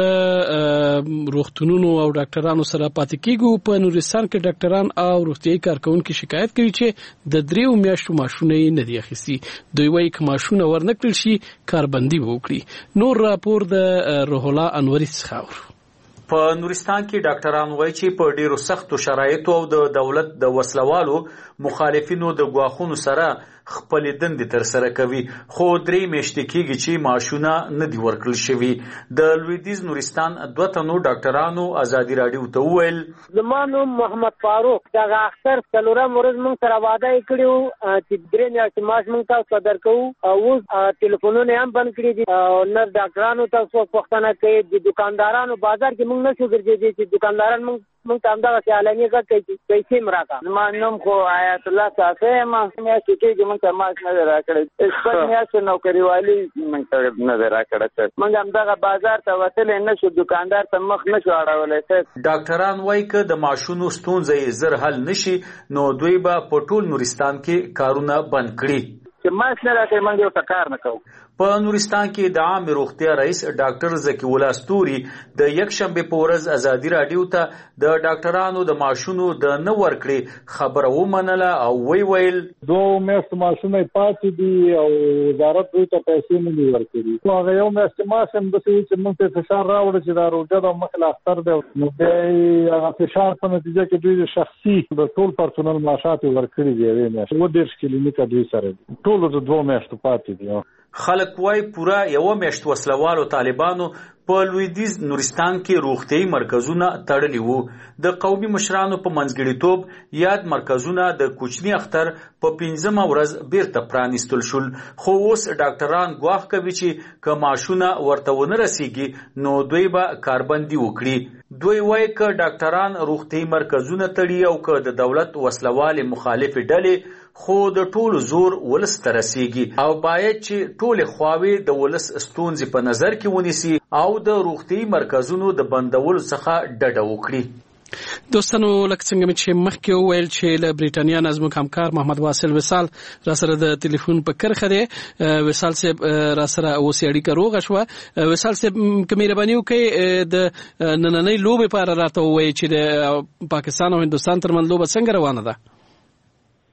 له روغتونونو او ډاکټرانو سره پاتې کیږو. په نورستان کې ډاکټران او روغتیايي کارکونکو شکایت کوي چې د دریو میاشتو ماشونه یې نه دي اخیستي. دوی وایي که ماشونه ورنکړل شي کاربندي وکړي. نور راپور د روح الله انوري څخه اورو. په نورستان کې ډاکټران وایي چې په ډیرو سختو شرایطو او د دولت د وسلوالو مخالفینو د ګواښونو سره خپلې دندې ترسره کوي، خو درې میاشتې کېږي چې معاشونه نه دي ورکړل شوي. د لویدیځ نورستان دوه تنو ډاکټرانو ازادي راډیو ته وویل زما نوم محمد فاروق، دغه اختر څلورم ورځ موږ سره واده یې کړي وو چې درې میاشتې معاش موږ تاسو ته درکوو او اوس ټلیفونونه هم بند کړي دي او نه ډاکټرانو ته څوک پوښتنه کوي. د دکاندارانو بازار کې موږ نشو ګرځېدی چې دکانداران موږ موږ ته همدغسې اعلانیې غږ کوي چې پیسې م راکړه. زما نوم خو حیات الله صافی یم، میاشتې کېږي موږ ته معاش نه دی راکړی، شپږ میاشتې نوکریوالي موږ ته نه دی راکړی. موږ همدغه بازار ته وتلی نه شو، دکاندار ته مخ نه شو اړولی. ډاکټران وایي که د معاشونو ستونزه یې زر حل نشي نو دوی به په ټول نورستان کې کارونه بند کړي. چې معاش نه راکوي موږ یو ته کار نه کوو. په نورستان کې د عامې روغتیا رئیس ډاکټر زکی الله ستوري د یکشنبې په ورځ ازادي راډیو ته د ډاکټرانو د معاشونو د نه ورکړې خبره ومنله او وی ویل دوه میاشتې معاشونه پاتې دي او وزارت دوی ته پیسې نه دي ورکړي. خو هغه یو میاشتې معاش هم داسې وي چې موږ ته فشار راوړي چې دا روژه ده مخکې له اختر دی، نو بیا یې هغه فشار په نتیجه کې دوی د شخصي د ټول پرسونل معاشات یې ورکړي دي یوې میاشتې اووه دېرش کلینیکه دوی سره دي، ټولو د دوو میاشتو پاتې دي. خلک وای پوره یو میاشت وسلوالو طالبانو په لویدیځ نورستان کې روغتیايي مرکزونه تړلي وو. د قومي مشرانو په منځګړیتوب یاد مرکزونه د کوچني اختر په پنځمه ورځ بیرته پرانیستل شول، خو اوس ډاکټران ګواښ کوي چې که معاشونه ورته ونه رسیږي نو دوی به کاربندي وکړي. دوی وایي که ډاکټران روغتیايي مرکزونه تړي او که د دولت وسلوالې مخالفې ډلې، خو د ټولو زور ولس ته رسیږي او باید چې ټولې خواوې د ولس ستونزې په نظر کې ونیسي او د روغتیايي مرکزونو د بندولو څخه ډډه وکړي. دوستانو لکه څنګه مې چې مخکې وویل چې له بریټانیا نه زموږ همکار محمد واصل وصال را سره د ټلیفون په کرښه دی. وصال صاحب را سره اوس اړیکه روغه شوه. وصال صاحب که مهرباني وکړئ د نننۍ لوبې په اړه راته ووایئ چې د پاکستان او هندوستان ترمنځ لوبه څنګه روانه ده؟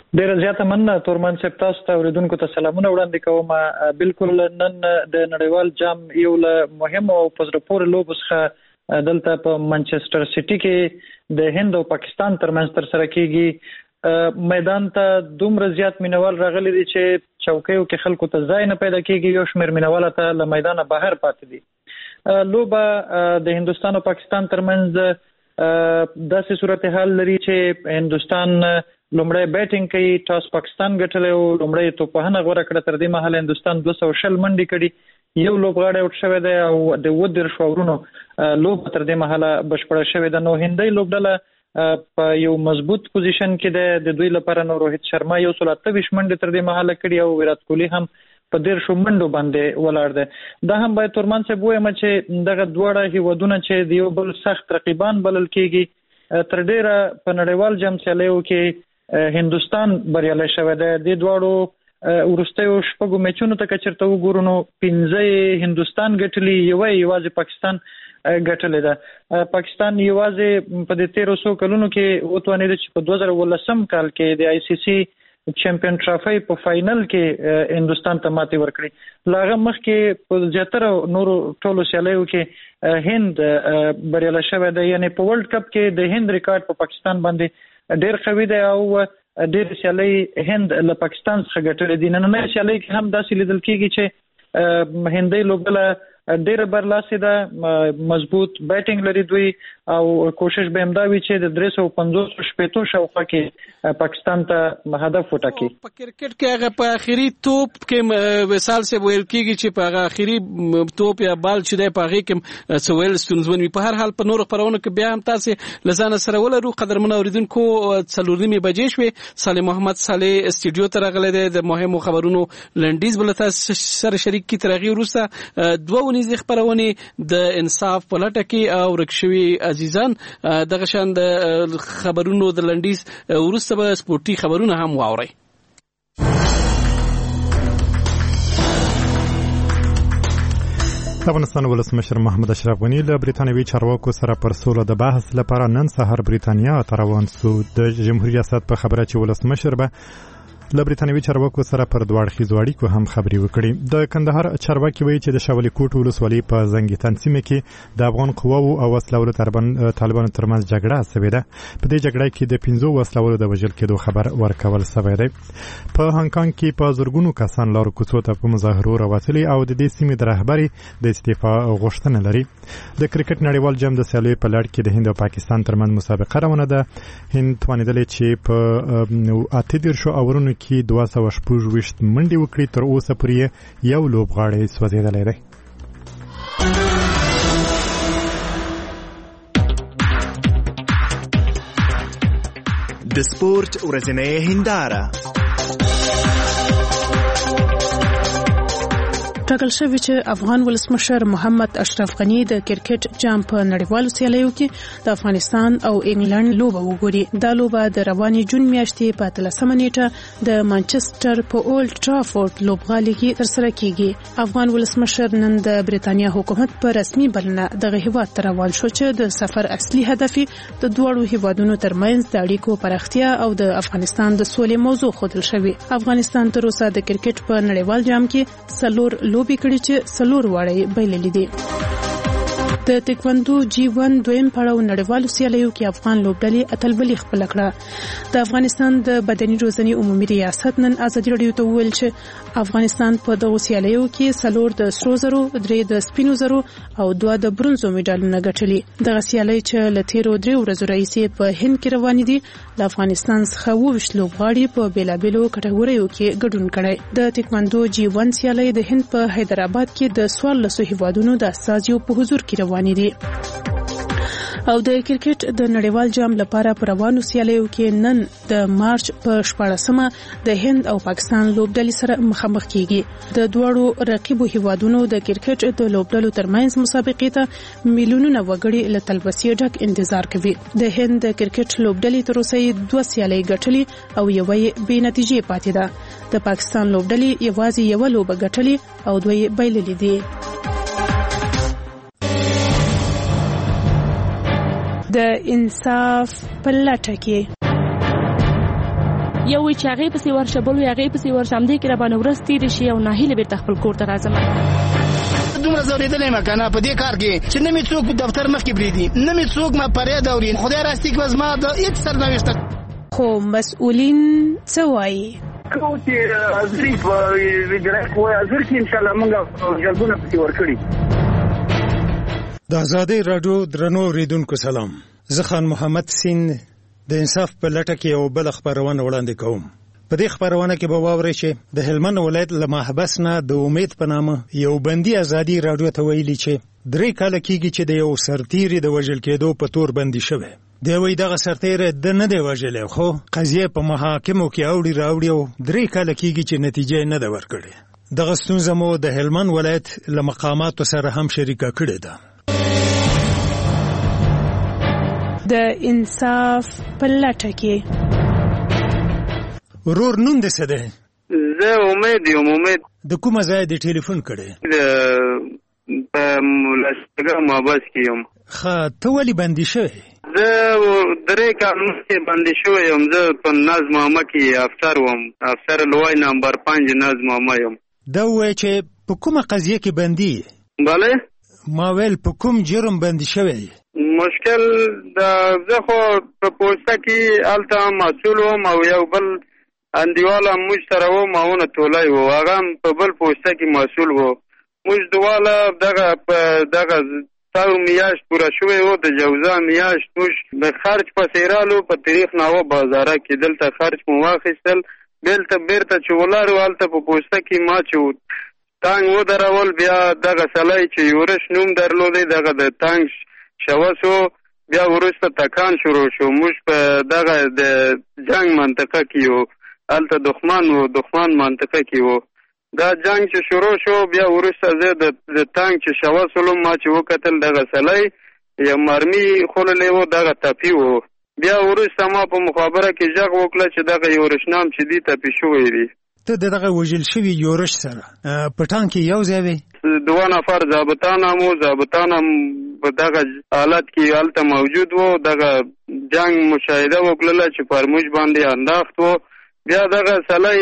ډیر زیاته مننه تورمان صاحب، تاسو ته اوریدونکو ته سلامونه وړاندې کوم. بالکل نن د نړیوال جام یو له مهمو او په زړه پورې لوبو څخه دلته په منچستر سټي کې د هند او پاکستان ترمنځ ترسره کیږي. میدان ته دومره زیات مینوال راغلي دي چې چوکیو کې خلکو ته ځای نه پیدا کیږي، یو شمېر مینوال ته له میدانه بهر پاتې دي. لوبه د هندوستان او پاکستان ترمنځ داسې صورتحال لري چې هندوستان لومړی بیټینګ کوي، ټاس پاکستان ګټلی او لومړی توپوهنه غوره کړه. تر دې مهاله هندوستان دوه سوه شل منډې کړي، یو لوبغاړی اوټ شوی دی او د اووه دېرشو اورونو لوبه تر دې مهاله بشپړه شوې ده. نو هندۍ لوبډله په یو مضبوط پوزیشن کې ده. د دوی لپاره نو روهیت شرما یو سل اته ویشت منډې تر دې مهاله کړي او ویرات کوهلي هم په دېرشو منډو باندې ولاړ دی. دا هم باید تورمان صاحب ووایم چې دغه دواړه هیوادونه چې د یو بل سخت رقیبان بلل کېږي، تر ډېره په نړیوال جام سیالیو کې هندوستان بریالی شوی دی. د دواړو وروستیو شپږو میچونو ته که چېرته وګورو نو پنځه هندوستان ګټلي، یوه یوازې پاکستان ګټلې ده. پاکستان یوازې په دې تیرو څو کلونو کې وتوانېده چې په دوه زره اوولسم کال کې د آی سی سی چمپیون ټرافي په فائنل کې هندوستان ته ماتې ورکړي. له هغه مخکې په زیاتره نورو ټولو سیالیو کې هند بریالی شوی دی. یعنې په ورلډ کپ کې د هند ریکارډ په پاکستان باندې ډیر قوي دی او ډیر سیالي هند له پاکستان څخه ګټلې دي. نننۍ سیالي کې هم داسې لیدل کېږي چې هندۍ لوبډله ډیره برلاسې ده، مضبوط بیټینګ لري دوی او کوشش به همدا وي چې د درې سوه پنځوس شپېتو شاوخوا کې پاکستان ته هدف وټاکي. په کرکټ کې هغه په اخري توپ کې وصال صاحب ویل کېږي چې په هغه اخري توپ یا بال چې دی په هغې کې څه ویل ستونزمن وي. په هر حال په نورو خپرونو کې بیا هم تاسې له ځانه سره ولرو. قدرمنو اورېدونکو، څلور نیمې بجې شوې. صالح محمد صالح استودیو ته راغلی دی د مهمو خبرونو لنډیز به له تاسو سره شریک کړي. تر هغې وروسته دوه ونیزې خپرونې د انصاف په لټه کې او ورک شوي عزیزان، دغه شان د خبرونو د لنډیز وروسته به سپورټي خبرونه هم واورئ. د افغانستان ولسمشر محمد اشرف غني له بریتانوي چارواکو سره پر سوله د بحث لپاره نن سهار بریتانیا ته روان سو. د جمهوریت ریاست په خبره چې ولسمشر به له بریتانوي چارواکو سره پر دوه اړخیزو اړیکو هم خبرې وکړي. د کندهار چارواکي وایي چې د شاولي کوټ ولسوالۍ په زنګیتن سیمه کې د افغان قواو او وسلوالو طالبانو ترمنځ جګړه شوې ده. په دې جګړه کې د پنځو وسلوالو د وژل کېدو خبر ورکول شوی دی. په هانګ کانګ کې په زرګونو کسان لارو کوڅو ته په مظاهرو راوتلي او د دې سیمې د رهبري د استعفا غوښتنه لري. د کرکټ نړیوال جام د سیالیو په لړ کې د هند او پاکستان ترمنځ مسابقه روانه ده. هند توانېدلې چې په اته دېرشو اورونو کې دوه سوه شپږ ویشت منډې وکړي. تر اوسه پورې یو لوبغاړی سوځېدلی دی. د سپورت ورځنۍ هنداره ټاکل شوی چې افغان ولسمشر محمد اشرف غني د کرکټ جام په نړیوالو سیالیو کې د افغانستان او انګلند لوبه وګوري. دا لوبه د رواني جون میاشتې په اتلسمه نیټه د مانچستر په اولډ ټرافورډ لوبغالي کې ترسره کیږي. افغان ولسمشر نن د بریتانیا حکومت په رسمي بلنه دغه هیواد ته روان شو چې د سفر اصلي هدف د دوړو هیوادونو ترمنځ د اړیکو پراختیا او د افغانستان د سولې موضوع خودل شوی. افغانستان تر اوسه د کرکټ په نړیوال جام کې څلور لوبي کړي چې څلور واړه بایللي دي. د تکواندو جی ون دویم پړاو نړیوالو سیالیو کې افغان لوبډلې اتلولي خپل کړه. د افغانستان د بدني روزنې عمومي ریاست نن ازادي راډیو ته وویل چې افغانستان په دغه سیالیو کې څلور د سرو زرو، درې د سپینو زرو او دوه د برونزو میډالونه ګټلي. دغه سیالۍ چې له تیرو درې ورځو راهیسې په هند کې روانې دي، د افغانستان څخه اووه ویشت لوبغاړي په بیلابیلو کټګوریو کې ګډون کړی. د تکواندو جی ون سیالۍ د هند په حیدرآباد کې د څوارلسو هیوادونو د استازیو په حضور کې روانې دي. او د کرکټ د نړیوال جام لپاره پر روانو سیالیو کې نن د مارچ په شپاړسمه د هند او پاکستان لوبډلې سره مخامخ کیږي. د دوړو رقیبو هیوادونو د کرکټ د لوبډلو ترمنځ مسابقې ته میلیونونه وګړي له تلبسې ډک انتظار کوي. د هند د کرکټ لوبډلې تر اوسه دوه سیالۍ ګټلې او یوه یې بې نتیجې پاتې ده. د پاکستان لوبډلې یوازې یوه لوبه ګټلې او دوه یې بایللې دي. د انصاف په لټه کې یو وی چې هغه پسې ورشه بل وی هغه پسې ورشه همدې کې را باندې ورځ تېرې شي او ناهیله بیرته خپل کور ته راځم. دومره ځورېدلی یم که نه په دې کار کې چې نه مې څوک په دفتر مخکې پرېږدي، نه مې څوک ما فریاد اوري. خدای راستي که زما د هېڅ سرنوشته. خو مسؤلین څه وایي؟ کوم چې حاضري په وزارت کې وایي حاضر کړي انشاءالله موږ جلبونه پسې ورکړي. د ازادۍ راډیو درنو اورېدونکو سلام. زه خان محمد سین د انصاف په لټه کې یو بل خبرونه وړاندې کوم. په دې خبرونه کې به واورئ چې د هلمند ولایت له محبس نه د امید په نامه یو بندي ازادي راډیو ته ویلي چې درې کاله کېږي چې د یو سرتیري د وژل کېدو په تور بندي شوی. دی وایي دغه سرتیری د نه دی وژلی خو قضیه په محاکمو کې اوړي راوړي او درې کاله کېږي چې نتیجه یې نه ده ورکړې. دغه ستونزه مو د هلمند ولایت له مقاماتو سره هم شریکه کړې ده. د انصاف په لټه کې ورور نوم دې څه دی؟ زه امید یم. امید د کومه ځای دې ټلیفون کړی؟ په لشکرګاه محبس کې یم. ښه ته ولې بندي شوی؟ زه درې کال مخکې بندي شوی یم. زه په نظم عامه کې افسر وم، افسر لوی نمبر پنج نظم عامه یم. دا ووایه چې په کومه قضیه کې بندي یې؟ بله ما ویل په کوم جرم بندي شوی یې؟ مشکل د زه خو په پوسته کې هلته مسؤل وم او یو بل انډیواله موږ سره و ماونه تولی و، هغه هم په بل پوسته کې مسؤل و. موږ دواړه دغه په دغه سو میاشت پوره شوی و، د جوزا میاشت موږ د خرج پسې رالو په تاریخ ناوه بازاره کې دلته خرج مو واخیستل. دلته بیرته چې ولاړو هلته په پوسته کې ما چې تانګ ودرول، بیا دغه سړی چې یورش نوم درلودی دغه د تانګ شوسو، بیا وروسته تکان شروع شو. موږ په دغه د جنگ منطقه کې یو، هلته دښمن و، دښمن منطقه کې و. دا جنگ چې شروع شو بیا وروسته زه د تانک چې شوسلو ما چې وکتل دغه سړی یو مرمي خوړلی و، دغه تپي و. بیا وروسته ما په مخابره کې غږ وکړه چې دغه یورش نام چې دی تپي شوی دی. ته د دغه وژل شوي یورش سره په ټانک کې یو ځای وې؟ دوه نفر ضابطان هم و، ضابطان هم په دغه حالت کې هلته موجود و. دغه جنگ مشاهده وکړله چې پر موږ باندې انداخت و. بیا دغه سړی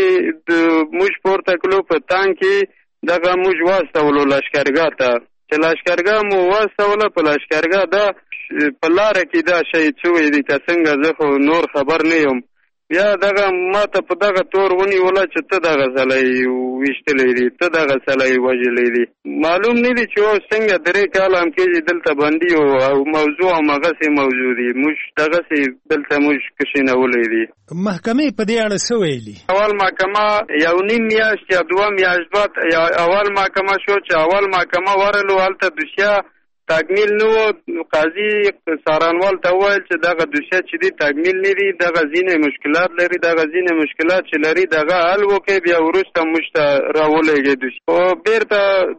موږ پورته کړو په تانک کې، دغه موږ واستولو لشکرګاه ته. چې لشکرګاه مو واستوله په لشکرګاه دا په لاره کې دا شهید شوی دی که څنګه، زه خو نور خبر نه یم. بیا دغه ما ته په دغه تور ونیوله چې ته دغه سړی ویشتلی دی، ته دغه سړی وژلی دی. معلوم نه دی چې اوس څنګه درې کاله هم کېږي دلته بندي و او موضوع هماغسې موضوع دی. موږ دغسې دلته موږ کښېنولی دی. محکمې په دې اړه څه ویلي؟ اول محکمه یو نیم میاشت یا دوه میاشت بعد اول محکمه شو چې اول محکمه ورلو، هلته دوسیه تکمیل نه و. قاضي څارنوال ته وویل چې دغه دوسیه چې دی تکمیل نه دی، دغه ځینې مشکلات لري، دغه ځینې مشکلات چې لري دغه حل وکړي، بیا وروسته موږ ته راولېږي دوسیه. خو بیرته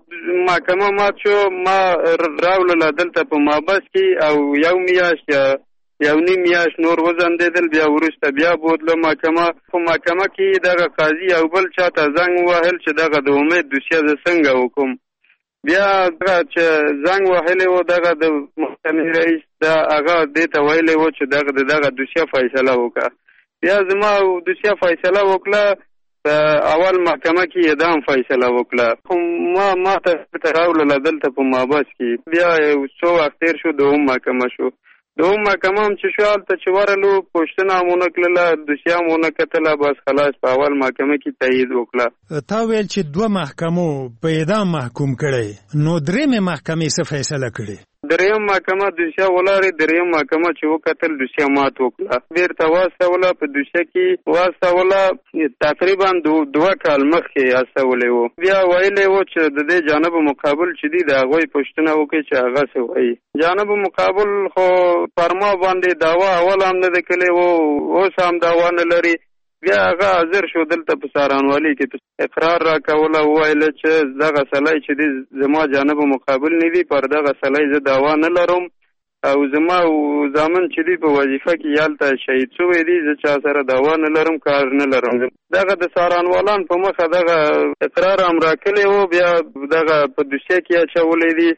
محکمه مات شو. ما راولله دلته په محبس کې او یو میاشت یا یو نیم میاشت نور وځنډېدل، بیا وروسته بیا بوتله محکمه. خو محکمه کې دغه قاضي او بل چا ته زنګ ووهل چې دغه د امید دوسیه زه څنګه وکړم. بیا دغه چې زنګ وهلی و دغه د محکمې رئیس دا هغه دې ته ویلی و چې دغه د دغه دوسیه فیصله وکړه. بیا زما دوسیه فیصله وکړه، په اول محکمه کې اعدام فیصله وکړه. خو ما ما ته راولله دلته په محبس کې. بیا یو څو وخت تېر شو، دوهم محکمه شو. دوهم محکمه هم چې شو هلته چې ورلو پوښتنه هم ونه کړله، دوسیه هم ونه کتله، بس خلاص په اول محکمه کې تایید وکړه. تا ویل چې دوه محکمو په اعدام محکوم کړی، نو درېیمې محکمې څه فیصله کړې؟ درېیم محکمه دوسیه ولاړې، درېیم محکمه چې وکتل دوسیه مات وکړه، بیرته واستوله. په دوسیه کې واستوله تقریبا دوه کال مخکې استولی و. بیا ویلی و چې د دې جانب مقابل چې دی د هغوی پوښتنه وکړي چې هغه څه وایي. جانب مقابل خو پر ما باندې دعوا اول هم نه ده کړې و، اوس هم دعوا نه لري. بیا هغه حاضر شو دلته په څارنوالۍ کې اقرار را کوله، وویله چې دغه سړی چې دی زما جانب مقابل نه دی، پر دغه سړی زه دعوا نه لرم او زما زامن چې دی په وظیفه کې هلته شهید شوی دی، زه چا سره دعوا نه لرم، کار نه لرم. دغه د څارنوالان په مخه دغه اقرار هم راکلی و. بیا دغه په دوسیه کې اچولی دی.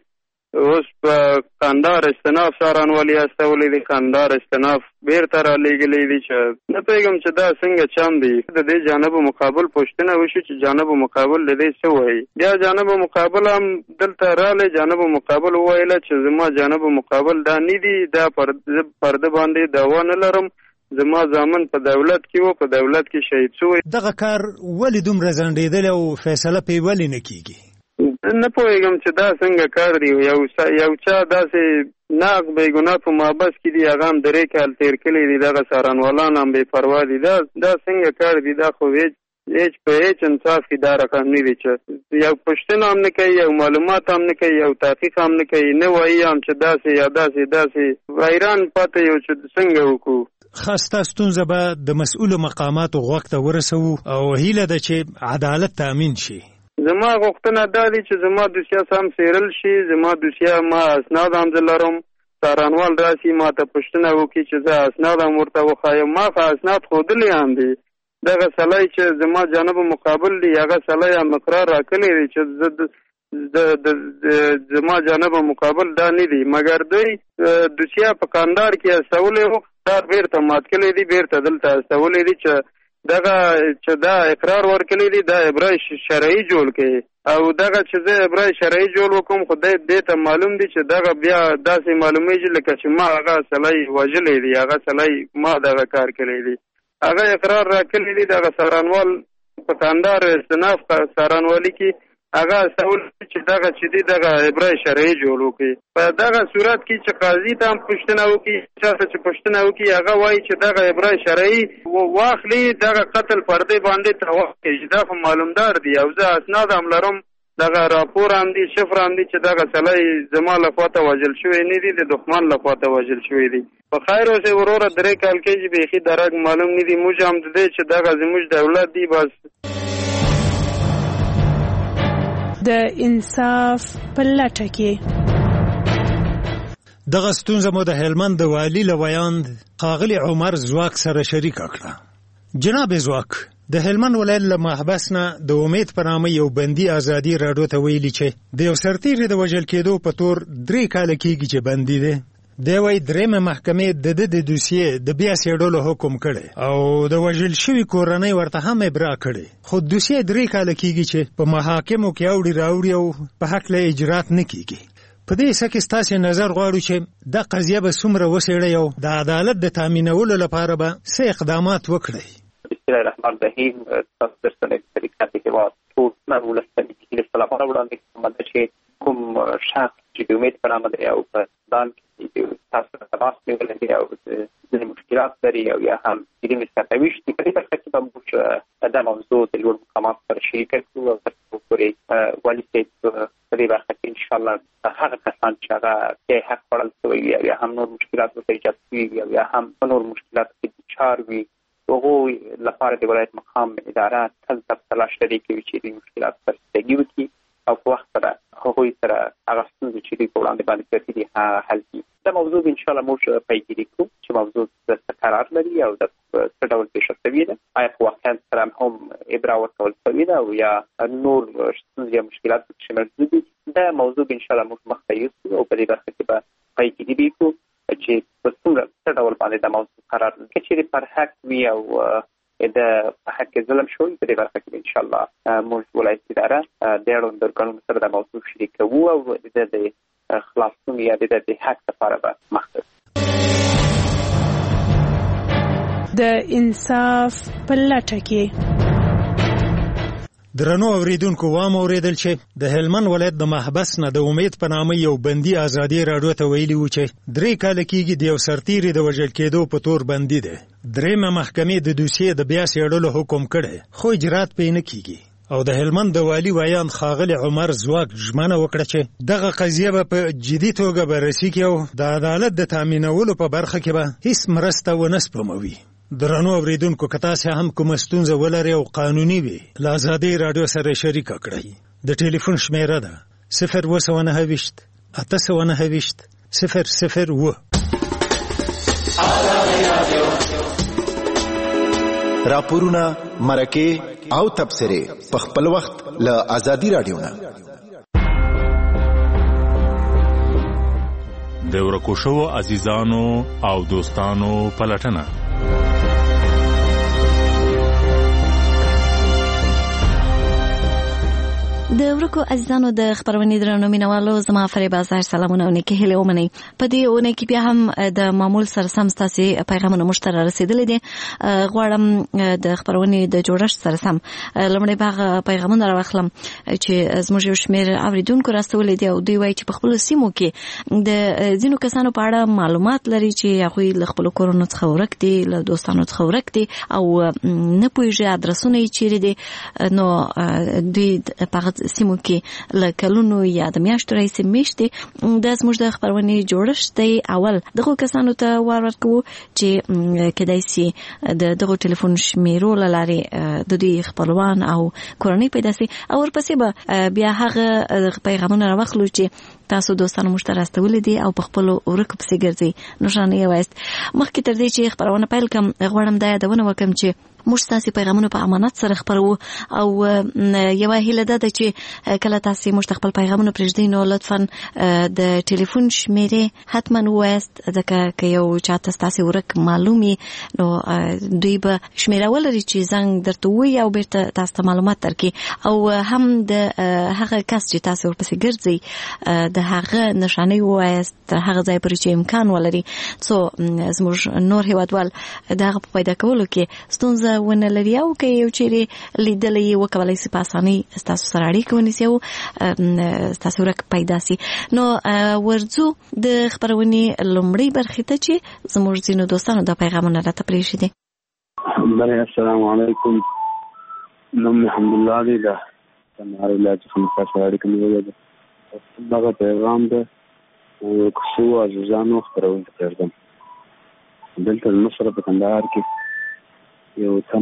اوس په قندار استناف څارنوالي استولې دي، قندار استناف بیرته را لېږلې دي چې نه پوهېږم چې دا څنګه چم دي. د دې جانب مقابل پوښتنه وشي چې جانب مقابل د دې څه وایي. بیا جانب مقابل هم دلته راغلی، جانب مقابل وویله چې زما جانب مقابل دا نه دي، دا پرده باندې دعوا نه لرم، زما زامن په دولت کې و، په دولت کې شهید شوی. دغه کار ولې دومره ځنډېدلی او فیصله پې ولې نه کېږي؟ نه پوهېږم چې دا څنګه کار دی. یو یو چا داسې ناق بې ګناه په محبس کې دي، هغه هم درې کال تېر کړي دي، دغه څارنوالان هم بې پروا دي. دا دا څنګه کار دی؟ دا خو هېڅ هېڅ په هېڅ انصاف کې دا رقم نه دي چې یو پوښتنه هم نه کوي، یو معلومات هم نه کوي، یو تحقیق هم نه کوي، نه وایي هم چې داسې یا داسې داسې حیران پاتې یو چې څنګه وکړو. خاصه ستونزه به د مسؤلو مقاماتو غوږ ته ورسوو او هیله ده چې عدالت تامین شي. زما غوښتنه دا دی چې زما دوسیه سم څېړل شي، زما دوسیه ما اسناد هم زه لرم، څارنوال راسي ما ته پوښتنه وکړي چې زه اسناد هم ورته وښایم. ما خو اسناد ښودلي هم دي. دغه سړی چې زما جانب مقابل دی هغه سړی هم اقرار راکړی دی چې زه د زما جانب مقابل دا نه دی، مګر دوی دوسیه په کاندار کې استولی و، کاندار بیرته مات کړی دی، بیرته دلته استولی دی چې دغه چې دا اقرار ورکړی دی دا ابرای شرعي جوړ کړي، او دغه چې زه ابرای شرعي جوړ وکړم خو دې ته معلوم دی چې دغه بیا داسې معلومیږي لکه چې ما هغه سړی وژلی دی، هغه سړی ما دغه کار کړی دی. هغه اقرار راکړی دی دغه څارنوال په کاندار استناف څارنوالي کې هغه استول چې دغه چې دی دغه ابرای شرعي جوړ وکړي. په دغه صورت کې چې قاضي ته هم پوښتنه وکړي، چاته چې پوښتنه وکړي هغه وایي چې دغه ابرای شرعي واخلي، دغه قتل پردې باندې ته واخلي. دا خو معلومدار دی او زه اسناد هم لرم، دغه راپور هم دی، شفر هم دی چې دغه سړی زما لخوا ته وژل شوی نه دی، د دښمن لخوا ته وژل شوی دی. په خیر اوسې وروره درې کال کېږي بیخي درک معلوم نه دی. موږ هم د دې چې دغه زموږ دولت دی بس د انصاف په لټه کې. دغه ستونزه مو د هلمند د والي له ویاند ښاغلي عمر ځواک سره شریکه کړه. جناب ځواک، د هلمند ولایت له محبس نه د امید په نامه یو بندي ازادي راډیو ته ویلي چې د یو سرتیري د وژل کېدو په تور درې کاله کېږي چې بندي دی. دی وایي درېیمه محکمې د ده د دوسیې د بیا څېړلو حکم کړی او د وژل شوي کورنۍ ورته هم ابرا کړې، خو دوسیې درې کاله کېږي چې په محاکمو کې اوړي راوړي او په هکله اجرات نه کېږي. په دې څه کې ستاسې نظر غواړو چې دا قضیه به څومره وڅېړئ او د عدالت د تامینولو لپاره به څه اقدامات وکړئ؟ بسم الله الرحمن الرحیم. تاسو درسره طریقه کې هېواد ټول ولسمي هیلې سلامونه وړاندې کوم چې کوم شخص چې د امید په نامه دی او په دان کې تاسو سره تماس نیولی دی او ځینې مشکلات لري او یا هم ځینې سرنوشت دي، په دې برخه کې به موږ دا موضوع د لوړ مقاماتو سره شریکه کړو او تر څو پورې والي صاحب په دې برخه کې انشاءالله هغه کسان چې هغه یې حق خوړل شوی وي او یا هم نور مشکلات ورته ایجاد شوي وي او یا هم په نور مشکلاتو کې دچار وي، هغوی لپاره د ولایت مقام اداره تل تر تلاش لري کوي چې دې مشکلات برسېږي وکړي او په وخت سره هغوی سره هغه ستونزې چې دوی په وړاندې باندې پرتې دي حل کړي. دا موضوع به انشاءالله موږ پیګیري کړو چې موضوع څه قرار لري او د څه ډول پیښه شوې ده، آیا په واقعا سره هم ابرا ورکول شوې ده او یا نور ستونزې یا مشکلات پکې موجود دي. دا موضوع به انشاءالله موږ مخته یوسو او په دې برخه کې به پیګیري کړو چې په څومره څه ډول باندې دا موضوع قرار لري. که چېرې پر حق وي او د حق ظلم شوی په دې برخه کې انشاءالله موږ ولایت اداره د اړوندو ارګانونو سره دا موضوع شریکوو او د د خلاصون یا د د حق لپاره به مخته د انصاف په لټه کې. درنو اوریدونکو، وام اوریدل چې د هلمند ولایت د محبس نه د امید په نامه یو بندي ازادي راډیو ته ویلي و چې درې کاله کېږي د یو سرتیري د وژل کېدو په تور بندي دی. درېیمه محکمې د دوسیې د بیا څېړلو حکم کړی خو اجرات پرې نه کېږي او د هلمند د والي ویاند ښاغلي عمر ځواک ژمنه وکړه چې دغه قضیه به په جدي توګه بررسي کړي او د عدالت د تامینولو په برخه کې به هیڅ مرسته ونه سپموي. درنو اوریدونکو، که تاسې هم کومه ستونزه ولرئ او قانوني وي له ازادۍ راډیو سره شریکه کړئ. د ټلیفون شمیره ده صفر اوه سوه نهه ویشت اته سوه نهه ویشت صفر صفر اوه. راپورونه، مرکې او تبصرې په خپل وخت له ازادي راډیو نه. د ورکو شوو عزیزانو او دوستانو پلټنه. د ورکو عزیزانو د خبرونې درنو مینوالو زما فریبا زهر سلامونه او نیکه هیله ومنئ. په دې اونۍ کې بیا هم د معمول سره سم ستاسو پیغامونه مشترک رسیدلي دي. غواړم د خبرونې د جوړښت سره سم لمړی باغ پیغامونه راوخلم چې زموږ یو شمېر اوریدونکو راستولي دي او دوی وایي چې په خپل سیمو کې د ځینو کسانو په اړه معلومات لري چې هغوی له خپل کورونو څخه ورک دي، له دوستانو څخه ورک دي او نه پوهیږي ادرسونه یې چیرې دي. نو دوی په سیمو کې له کلونو یا د میاشتو راهیسې میشتې دا زموږ د خپرونې جوړښت دی. اول دغو کسانو ته وار ورکوو چې کیدای سي د دغو ټلیفون شمیرو له لارې د دوی خپلوان او کورنۍ پیدا سي او ورپسې به بیا هغه پیغامونه راواخلو چې تاسو دوستانو موږ ته راستولي دي او په خپلو ورکو پسې ګرځئ. نښانه یې وایست. مخکې تر دې چې خپرونه پیل کړم غواړم دا یادونه وکړم چې موږ تاسو پیغامونه په امانت سره خپرو او یو هیله ده چې کله تاسو موږ خپل پیغامونه پرېږدئ نو لطفا د ټلیفون شمیرې حتما وایست، ځکه که یو چاته تاسو ورک معلومي نو دوی به شمیره ولري چې زنګ درته ووایي او بیرته تاسو ته معلومات درکړي او هم د هغه کس چې تاسو ورپسې ګرځئ د هغه نښانې ووایست تر هغه ځای پورې چې امکان ولري څو زموږ نور هیوادوال د هغه په پیدا کولو کې ستونزه ونه لري او که یو چیرې لیدلی یې وکولی سي په اسانۍ ستاسو سره اړیکه ونیسي او ستاسو ورک پیدا سي. نو ورځو د خپرونې لومړۍ برخې ته چې زموږ ځینو دوستانو دا پیغامونه راته پرېښي دي. بله السلام علیکم. نوم مې حمدالله دی. د کندهار ولایت څخه مې تاسو سره اړیکه نیولې ده. دغه پیغام د ورکو شوو عزیزانو خپرونې ته پرېږدم. دلته زموږ سره په کندهار کې یو تم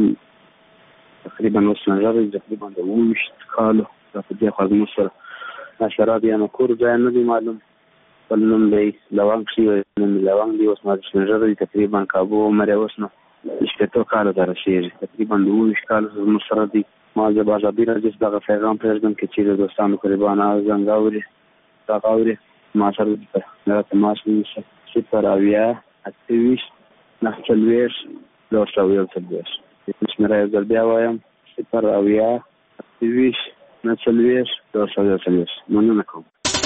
تقریبا اوس نظر تقریبا د اووه ویشت کالو دا په دې خوا زموږ سره شراب یا کور ځای نه دی معلوم. بل نوم دی لونګ شي، نوم لونګ دی. اوس ما نظر تقریبا کابو عمر یې اوس نو شپېته کاله ته رسېږي. تقریبا د اووه ویشت کالو زموږ سره دی. ما زه به ازادي راډیو دغه پیغام پرېږدم که چېرې دوستانو قربانه زنګ اوري دغه اوري ما سره دغه تماس ونیسه. صفر اویا اته ویشت نهه څلوېښت دوه سوه یو څلوېښت. شمېره یو ځل بیا وایم صفر اویا اته ویشت نهه څلوېښت دوه سوه یو څلوېښت. مننه کوم.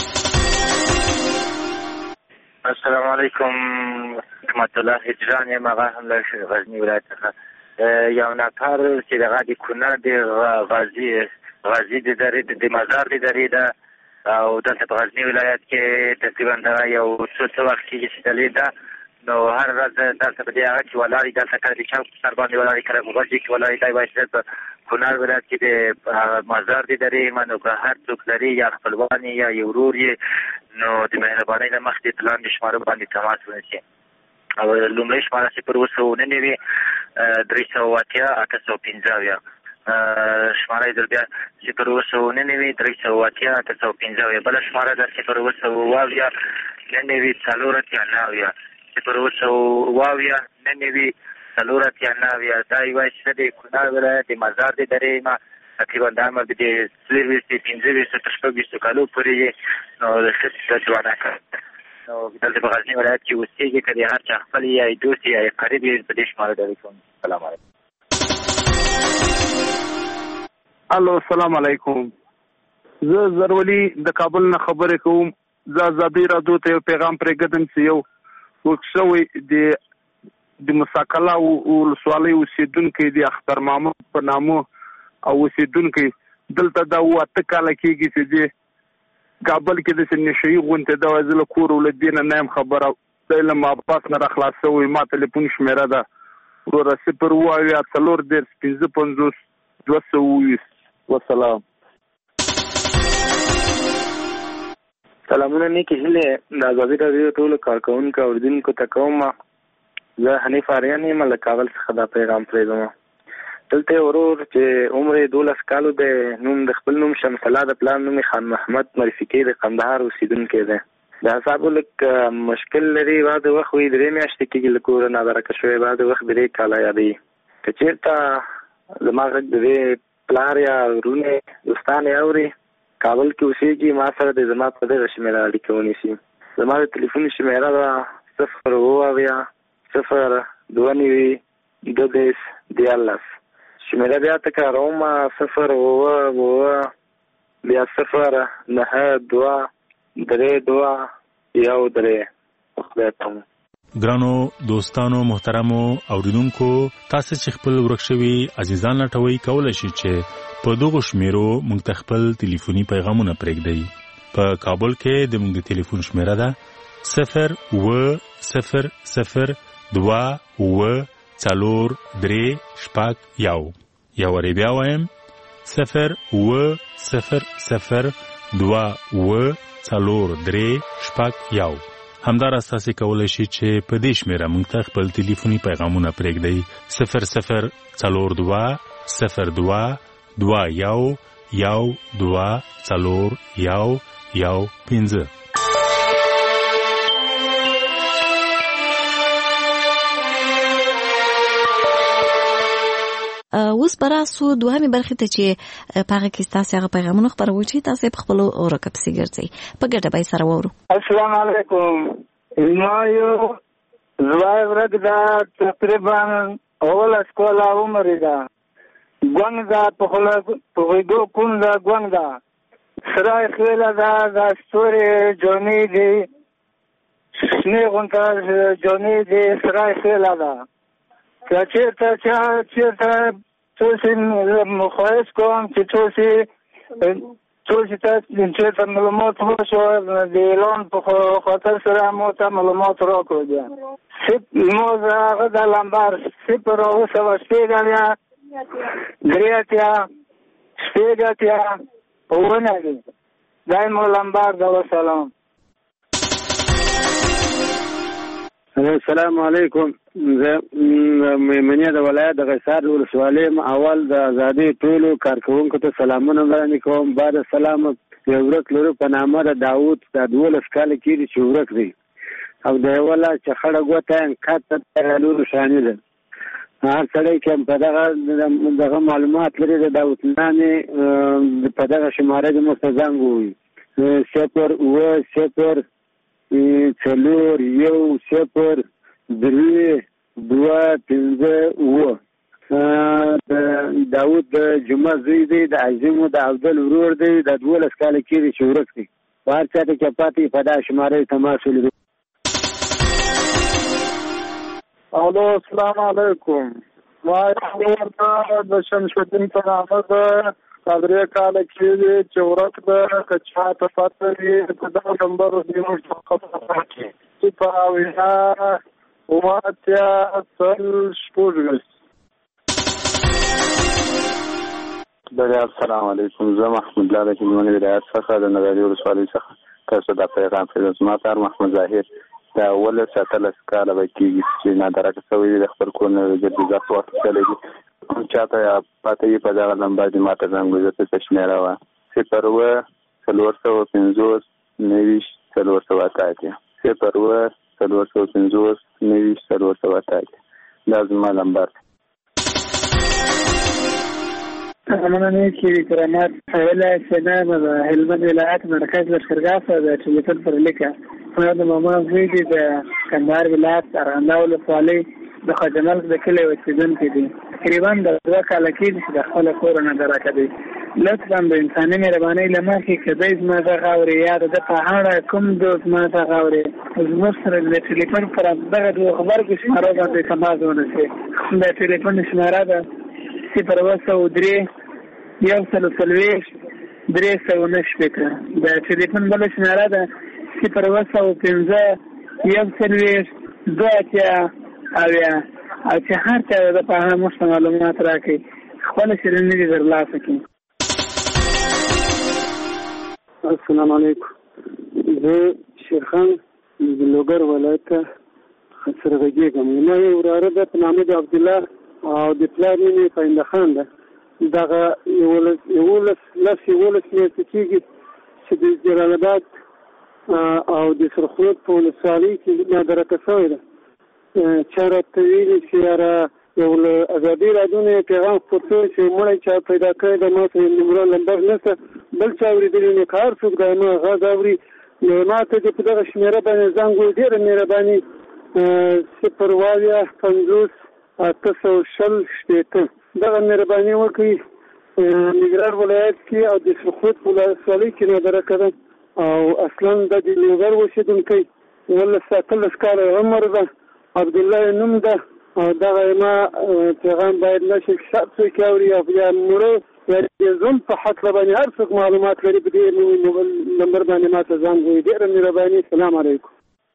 السلام علیکم. رحمت الله هجران یم. هغه هم له غزني ولایت څخه یو نفر چې دغه د کونړ د غازي غازي د درې د مزار د درې ده او دلته په غزني ولایت کې تقریبا دغه یو څو څه وخت کېږي چې دلې ده. نو هر ورځ دلته په دې هغه کې ولاړې دلته کله د چوک په سر باندې ولاړې کله په غوږ کې ولاړې دی وایي چې په کونړ ولایت کې د مزار د درې نو که هر څوک لري یا خپلوان یا یو ورور یې نو د مهربانۍ نه مخکې د لاندې شماره باندې تماس ونیسي. او لومړی شماره صفر اووه سوه نهه نوي درې سوه اتیا اته سوه پنځه اویا. شماره یې در بیا صفر اووه سوه نهه نوي درې سوه اتیا اته سوه پنځه اویا. بله شماره ده صفر اووه سوه اووه اویا نهه نوي څلور اتیا نهه اویا. صفر اووه سوه اووه اویا نهه نوي څلور اتیا نهه اویا. دا یوه چې د کونړ ولایت د مزار د درې نه تقریبا د عمر د څلورویشتو پنځه ویشتو تر شپږ ویشتو کالو پورې یې نو د ښځې ځوانه کړ. نو دلته په غزني ولایت کې اوسېږي. که د هر چا خپل یا دوست یا قریب یې په دې شماره ډالۍ کوم. سلام علیکم. الو السلام علیکم. زه زرولي د کابل نه خبرې کوم. زه ازادي راډیو ته یو پیغام پرېږدم چې یو ورک شوی د د مساکلا ولسوالۍ اوسېدونکی د اختر محمد په نامه او اوسېدونکی دلته دا اووه اته کاله کېږي چې د کابل کې داسې نشهیي غونډې ده. زه له کور له دې نه نه یم خبره. دی له ماباس نه راخلاص شوی. ما تلیفون شمېره ده وروره صفر اووه اویا څلور دېرش پنځه پنځوس دوه سوه اووه ویشت. وسلام. سلامونه نیکې هیلې د ازادي راډیو ټولو کارکوونکو اورېدونکو ته کوم. زه حنیف آریان یم له کابل څخه دا پیغام پرېږدم. دلته یو ورور چې عمر یې دولس کالو دی. نوم د خپل نوم شمس الله د پلار نوم خان محمد معرفي کوي. د قندهار اوسېدونکی دی. د اعصابو لږ مشکل لري. بعد وخت وایي درې میاشتې کېږي له کوره نادرکه شوی. بعد وخت درې کاله یادوي. که چېرته زما غږ د دې پلار یا ورونه دوستان یې اوري کابل کې اوسېږي ما سره د زما په دغه شمېره اړیکه ونیسي. زما د تلیفون شمیره ده صفر اووه اویا صفر دوه نوي دوه دېرش دیارلس. شمیره بیا تکراروم صفر اووه اووه بیا صفر نهه دوه درې دوه یو درې. خدای ته ګرانو دوستانو محترمو اوریدونکو، تاسو چې خپل ورک شوي عزیزان لټوي کولای شئ چې په دغه شمیرو موږ ته خپل ټلیفوني پیغامونه پرېږدئ. په کابل کې د موږ د ټلیفون شمیره ده صفر اووه صفر صفر دوه اووه څلور درې شپږ یو. یو وارې بیا وایم صفر اووه صفر صفر دوه اووه څلور درې شپږ یو. همداراز تاسو کولای شئ چې په دې شمیره موږ ته خپل ټلیفوني پیغامونه پرېږدئ صفر صفر څلور دوه صفر دوه دوه یو یو دوه څلور یو یو پنځه. اوس براسو دوهمې برخې ته چې په هغه کې تاسو هغه پیغامونه خپروي چې تاسو په خپل اورکه پسې ګرځئ. په ګډه به سره وورو. السلام علیکم. ما یو زوای ورګ دا تقریبا اول اسکولا عمر دا ګونګ دا په خلا په وګو کون دا ګونګ دا سرای خیل دا دا ستوري جونی دی سنی غونټه جونی دی سرای خیل دا چیرته چیرته توسی مخواهش کوم چې توسی توسی تاسو چیرته معلومات وشو د اعلان په خاطر سره مو ته معلومات راکړو بیا سپ مو هغه د لمبر صفر اووه سوه شپږ اویا درې اتیا شپږ اتیا اووه نوي دا مو لمبر دا. وسلام. السلام علیکم. زه میمنیا د ولایت د قیصار ولسوالۍ اول د ازادۍ ټولو کارکوونکو ته سلامونه وړاندې کوم. بعد سلام یو ورک لرو په نامه د داوود د دولس کاله کېږي چې ورک دی او د یوله چې خړه ګوته انقاته لورو شانې ده. هر سړی چې په دغه دغه معلومات لري د داوود نامې په دغه شماره د مستزنګ ووي صفر اووه صفر څلور یو صفر درې دوه پنځه اووه. داود د جمعه زوی دی، د عظیمو د عبدل ورور دی، د دولس کاله کېږي چې ورک دی. په هر چا ته چې پاتې په دغه شماره تماس ولري. الو السلام علیکم. ما د شمس الدین په نامه ده درې کاله کېږي چې ورک ده. که چا ته پته وي په دغه نمبر زموږ چې په اویا اووه اتیا سل شپږ ویشت. السلام علیکم. زه محمود الله د کلمنې ولایت څخه د نغري ولسوالۍ څخه تاسو د پیغام فیض ما سر محمد ظاهر دا ولس اتلس کاله به کېږي چې نادرکه شوی د خپل کور نه جديزات واخیستلی دي. چاته پته یې په دغه نمبر دې ما ته زنګ وکړه چې شمیره وه صفر اووه څلور سوه پنځوس نوي څلور سوه اته اتیا صفر اووه څلور سوه پنځوس نوي څلور سوه اته اتیا. دا زما نمبر دی. مننه چې کرامات حواله سلام د هلمند ولایت مرکز لښکرګاه څخه د ټلیفون پر لیکه ما د ماما زوی دی د کندهار ولایت ارغنداو ولسوالۍ د خجمل د کلي اوسېدونکی دی. تقریبا د دوه کاله کېږي چې د خپل کور نه درکه دی. لطفا د انساني مهربانۍ له مخې که دی زما غږ اوري یا د ده په اړه کوم دوست ما غږ اوري زموږ سره د ټلیفون پر دغه دوه غبرګو شمارو باندې تماس ونیسي. د ټلیفون شماره ده صفر اووه سوه درې یو سل څلوېښت درې سوه نهه شپېته. د ټلیفون بله شماره ده صفر اووه سوه پنځه یو څلوېښت دوه اتیا اویا. او چې هر چا د په اړه موږ ته معلومات راکړي خپله شیریني دې ترلاسه کړي. السلام علیکم. زه شیرخان د لوګر ولایت سره غږېږم. ما یو وراره ده په نامه د عبدالله او د پلار نوم یې پاینده خان ده. دغه یولس یولس لس یولس میاشتې کېږي چې د جلال آباد او د سرخرود په ولسوالۍ کې نادرکه شوې ده. چا راته ویلي چې یاره یو له ازادي راډیو نه پیغام خپور شوی چې مړی چا پیدا کړی ده. ما ته نمره لمبر نشته، بل چا اورېدلي نه که هر څوک د ما غږ اوري نو ما ته دې په دغه شمېره باندې زنګ ووایي، ډېره مهرباني. صفر اویا پنځوس اته سوه شل شپېته دغه مهرباني وکړئ. ننګرهار ولایت کې او د سرخود ولسوالۍ کې نادرکه ده او اصلا د لوګر اوسېدونکی، اوولس اتلس کاله عمر ده، عبدالله نوم ده. او دغه ما پیغام باید نشي شاب څوک اوري او یا مړه یا زم په حق باندې هر څوک معلومات لري په دې نمبر باندې ما ته زنګ ووایي. ډېره مهرباني. السلام علیکم.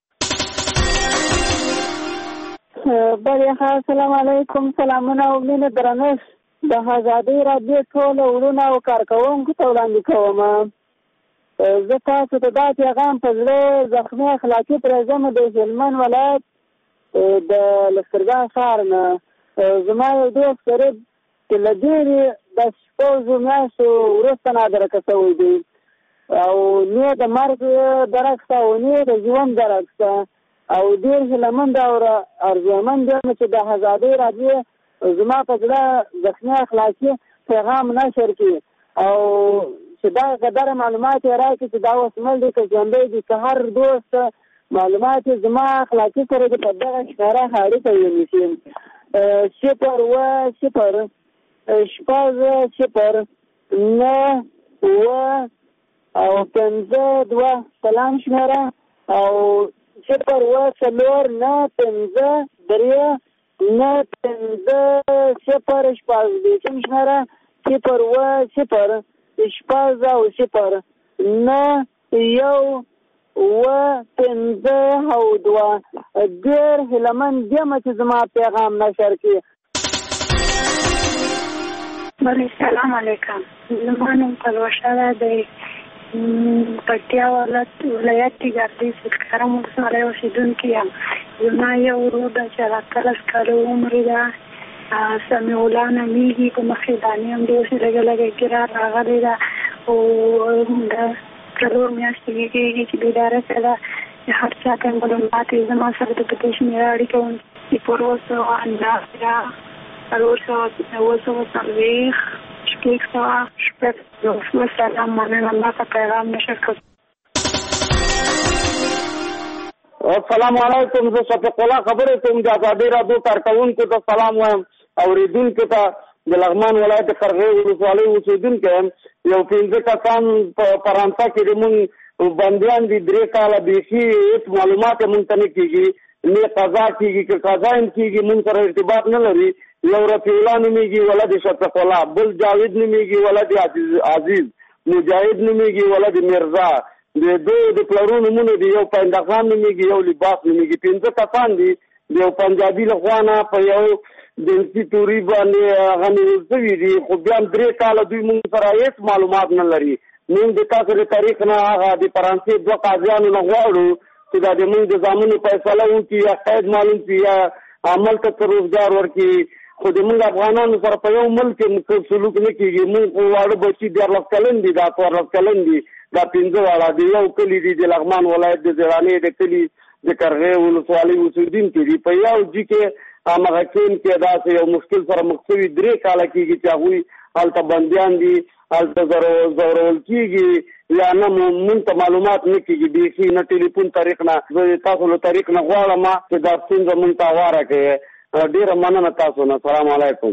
بله ښه، السلام علیکم. سلامونه او مینه درنښت د آزادۍ راډیو ټولو وروڼو او کارکوونکو ته وړاندې کوم. زه تاسو ته دا پیغام په زړه زخمي اخلاقي پرېږدم د هلمند ولایت د لښکرګاه ښار نه. زما یو دوست قریب چې له ډېرې د شپږو میاشتو وروسته نادرکه شوی دی او نه د مرګ درک شته او نه د ژوند درک شته او ډېر هیلهمند او ارزومند یم چې د آزادۍ راډیو زما په زړه زخمي اخلاقي پیغام نشر کړي او چې دا قدر معلومات یې راکړي چې دا اوس مړ دی که ژوندی دی که هر دوست معلومات زما اخلاقي سره د په دغه ښکاره اړیکه ونیسي. صفر اوه صفر شپږ صفر نه اوه او پنځه دوه سلام شمېره او صفر اوه څلور نه پنځه درې نه پنځه صفر شپږ دېرشم شمېره صفر اوه صفر شپږ او صفر نه یو اوه پنځه او دوه. ډېر هیلهمند یم چې زما پیغام نشر کړي. بله سلام علیکم. زما نوم پلوشه ده د پکتیا ولایت کې ګردیز کرم ولسوالۍ اوسېدونکې یم. زما یو ورور ده چې اتلس کاله عمر ده، سمیع الله نومیږي. په مخکې هم د اوسې لږه لږه ګیره راغلې ده او د څلور میاشتې کېږي چې بیداره شه ده. هر چا ته معلومات یې زما سره د په دې شمېره اړیکه ونیسي. صفر اوه سوه نهه څلور سوه اوه سوه څلوېښت شپږ سوه شپږ. سلام، مننه. ما ته پیغام نشر کړ. السلام علیکم. زه شفیق الله خبرې کوم د ازادۍ راډیو کارکوونکو ته سلام وایم، اورېدونکو ته د لغمان ولایت قرغې ولسوالۍ اوسېدونکی یم. یو پنځه کسان په فرانسه کې زموږ بندیان دي، درې کاله بیخي هېڅ معلومات یې مونږ ته نه کېږي، نه قضا کېږي که قضا هم کېږي مونږ سره ارتباط نه لري. یو رفیع الله نومېږي ولد شفیق الله، بل جاوید نومېږي ولد عزیز، مجاهد نومېږي ولد مرزا. د دوی د پلرو نومونه دي، یو پاینده خان نومېږي، یو لباس نومېږي. پنځه کسان دي د یو پنجابي له خوا نه په یو جنسي توري باندې هغه نیول شوي دي، خو بیا هم درې کاله دوی مونږ سره هېڅ معلومات نه لري. مونږ د تاسو د تاریخ نه هغه د فرانسې دوه قاضیانو نه غواړو چې دا د مونږ د زامنو فیصله وکړي یا قید معلوم کړي یا عمل ته روزګار ورکړي. خو د مونږ افغانانو سره په یو ملک کې سلوک نه کېږي. مونږ خو واړه بچي دیارلس کلن دي، دا څوارلس کلن دي، دا پنځه واړه د یو کلي دي د لغمان ولایت د زرانې د کلي د قرغې ولسوالۍ اوسېدونکي دي. په یو جي کې همغه کین کې داسې یو مشکل سره مخ شوي درې کاله کېږي چې هغوی هلته بندیان دي، هلته ځورول کېږي یا نه مونږ ته معلومات نه کېږي بیخي، نه ټلیفون طریق نه. زه تاسو له طریق نه غواړم چې دا ستونزه مونږ ته هواره کړئ. ډېره مننه تاسو نه. السلام علیکم.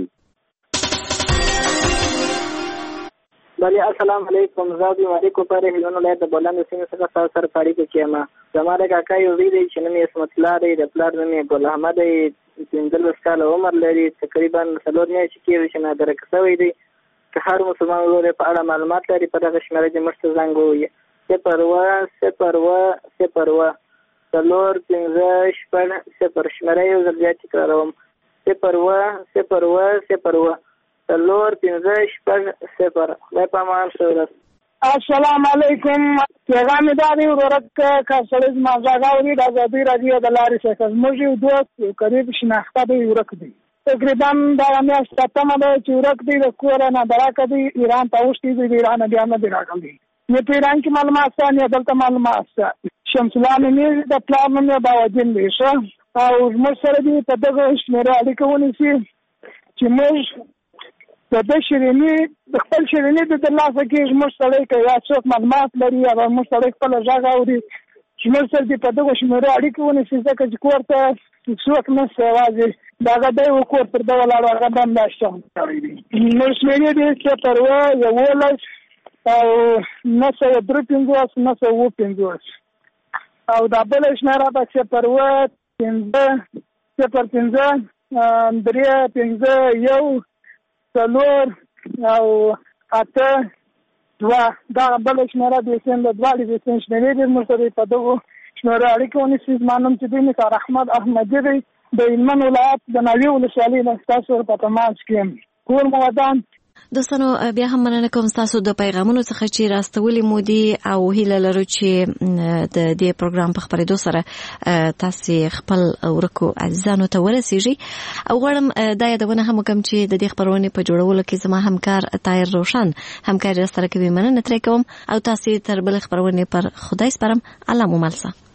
بله السلام علیکم. زه د اړیکو په هلمند ولایت د بولندو سیمې څخه ستاسو سره په اړیکه کې یم. زما د کاکا یو زوی دی چې نوم یې عصمت الله دی، د پلار نوم یې ګل احمد دی، پنځلس کاله عمر لري، تقریبا څلور میاشتې کېږي چې نادرکه شوی دی. که هر مسلمان ورور په اړه معلومات لري په دغه شمېره کې موږ ته زنګ ووهي. صفر اوه صفر اوه صفر اوه څلور پنځه شپږ صفر. شمېره یو ځل بیا تکراروم. صفر اوه صفر اوه صفر اوه څلور پنځه شپږ صفر. خدای په امان. ښه ورځ. السلام علیکم. پیغام دا دی ورورک که سړی زما غږ اوري د ازادۍ راډیو د لارې څخه زموږ یو دوست یو قریب شناخته دی ورک دی. تقریبا دغه میاشت اتمه ده چې ورک دی، د کوره نادرکه دی، ایران ته اوښتي دی، د ایران بیا نه دی راغلی. نه په ایران کې معلومات شته نه دلته معلومات شته. شمس الله نومېږي، د پلار نوم یې باودین دی. ښه او زموږ سره دې په دغه شمېره اړیکه ونیسي چې موږ د ده شیریني د خپل شیریني د ترلاسه کېږي. موږ سړی که یا څوک معلومات لري یا به موږ سړی خپله غږ اوري چې موږ سره دې په دغو شمېرو اړیکې ونیسي، ځکه چې کور ته څوک نشته، یوازې د هغه دی و کور پر ده ولاړ و، هغه به همداسې چغ کړی دي. موږ شمېرې دي صفر اوه یولس او نهه سوه درې پنځوس نهه سوه اووه پنځوس او دا بله شمېره به صفر اوه پنځه صفر پنځه درې پنځه یو څلور او اته دوه. دا بله شمېره د حسین د دواړې د حسین شمېرې دي. موږ سره په دغو شمېرو اړیکې ونیسي. زما نوم چې دی نثار احمد احمدي دی، د هلمند ولایت د ناوې ولسوالۍ نه ستاسو په تماس کې یم. کور مو ودان. دوستانو بیا هم مننه کوم ستاسو د پیغامونو څخه چې راستولې مو دي او هیله لرو چې د دې پروګرام په خپرېدو سره تاسو خپل ورکو عزیزانو ته ورسیږي. او غواړم دا یادونه هم وکړم چې د دې خپرونې په جوړولو کې زما همکار طاهر روشن همکاري سره کوي. مننه ترې کوم او تاسو تر بل خپرونې پر خدای سپارم. الله مو مل شه.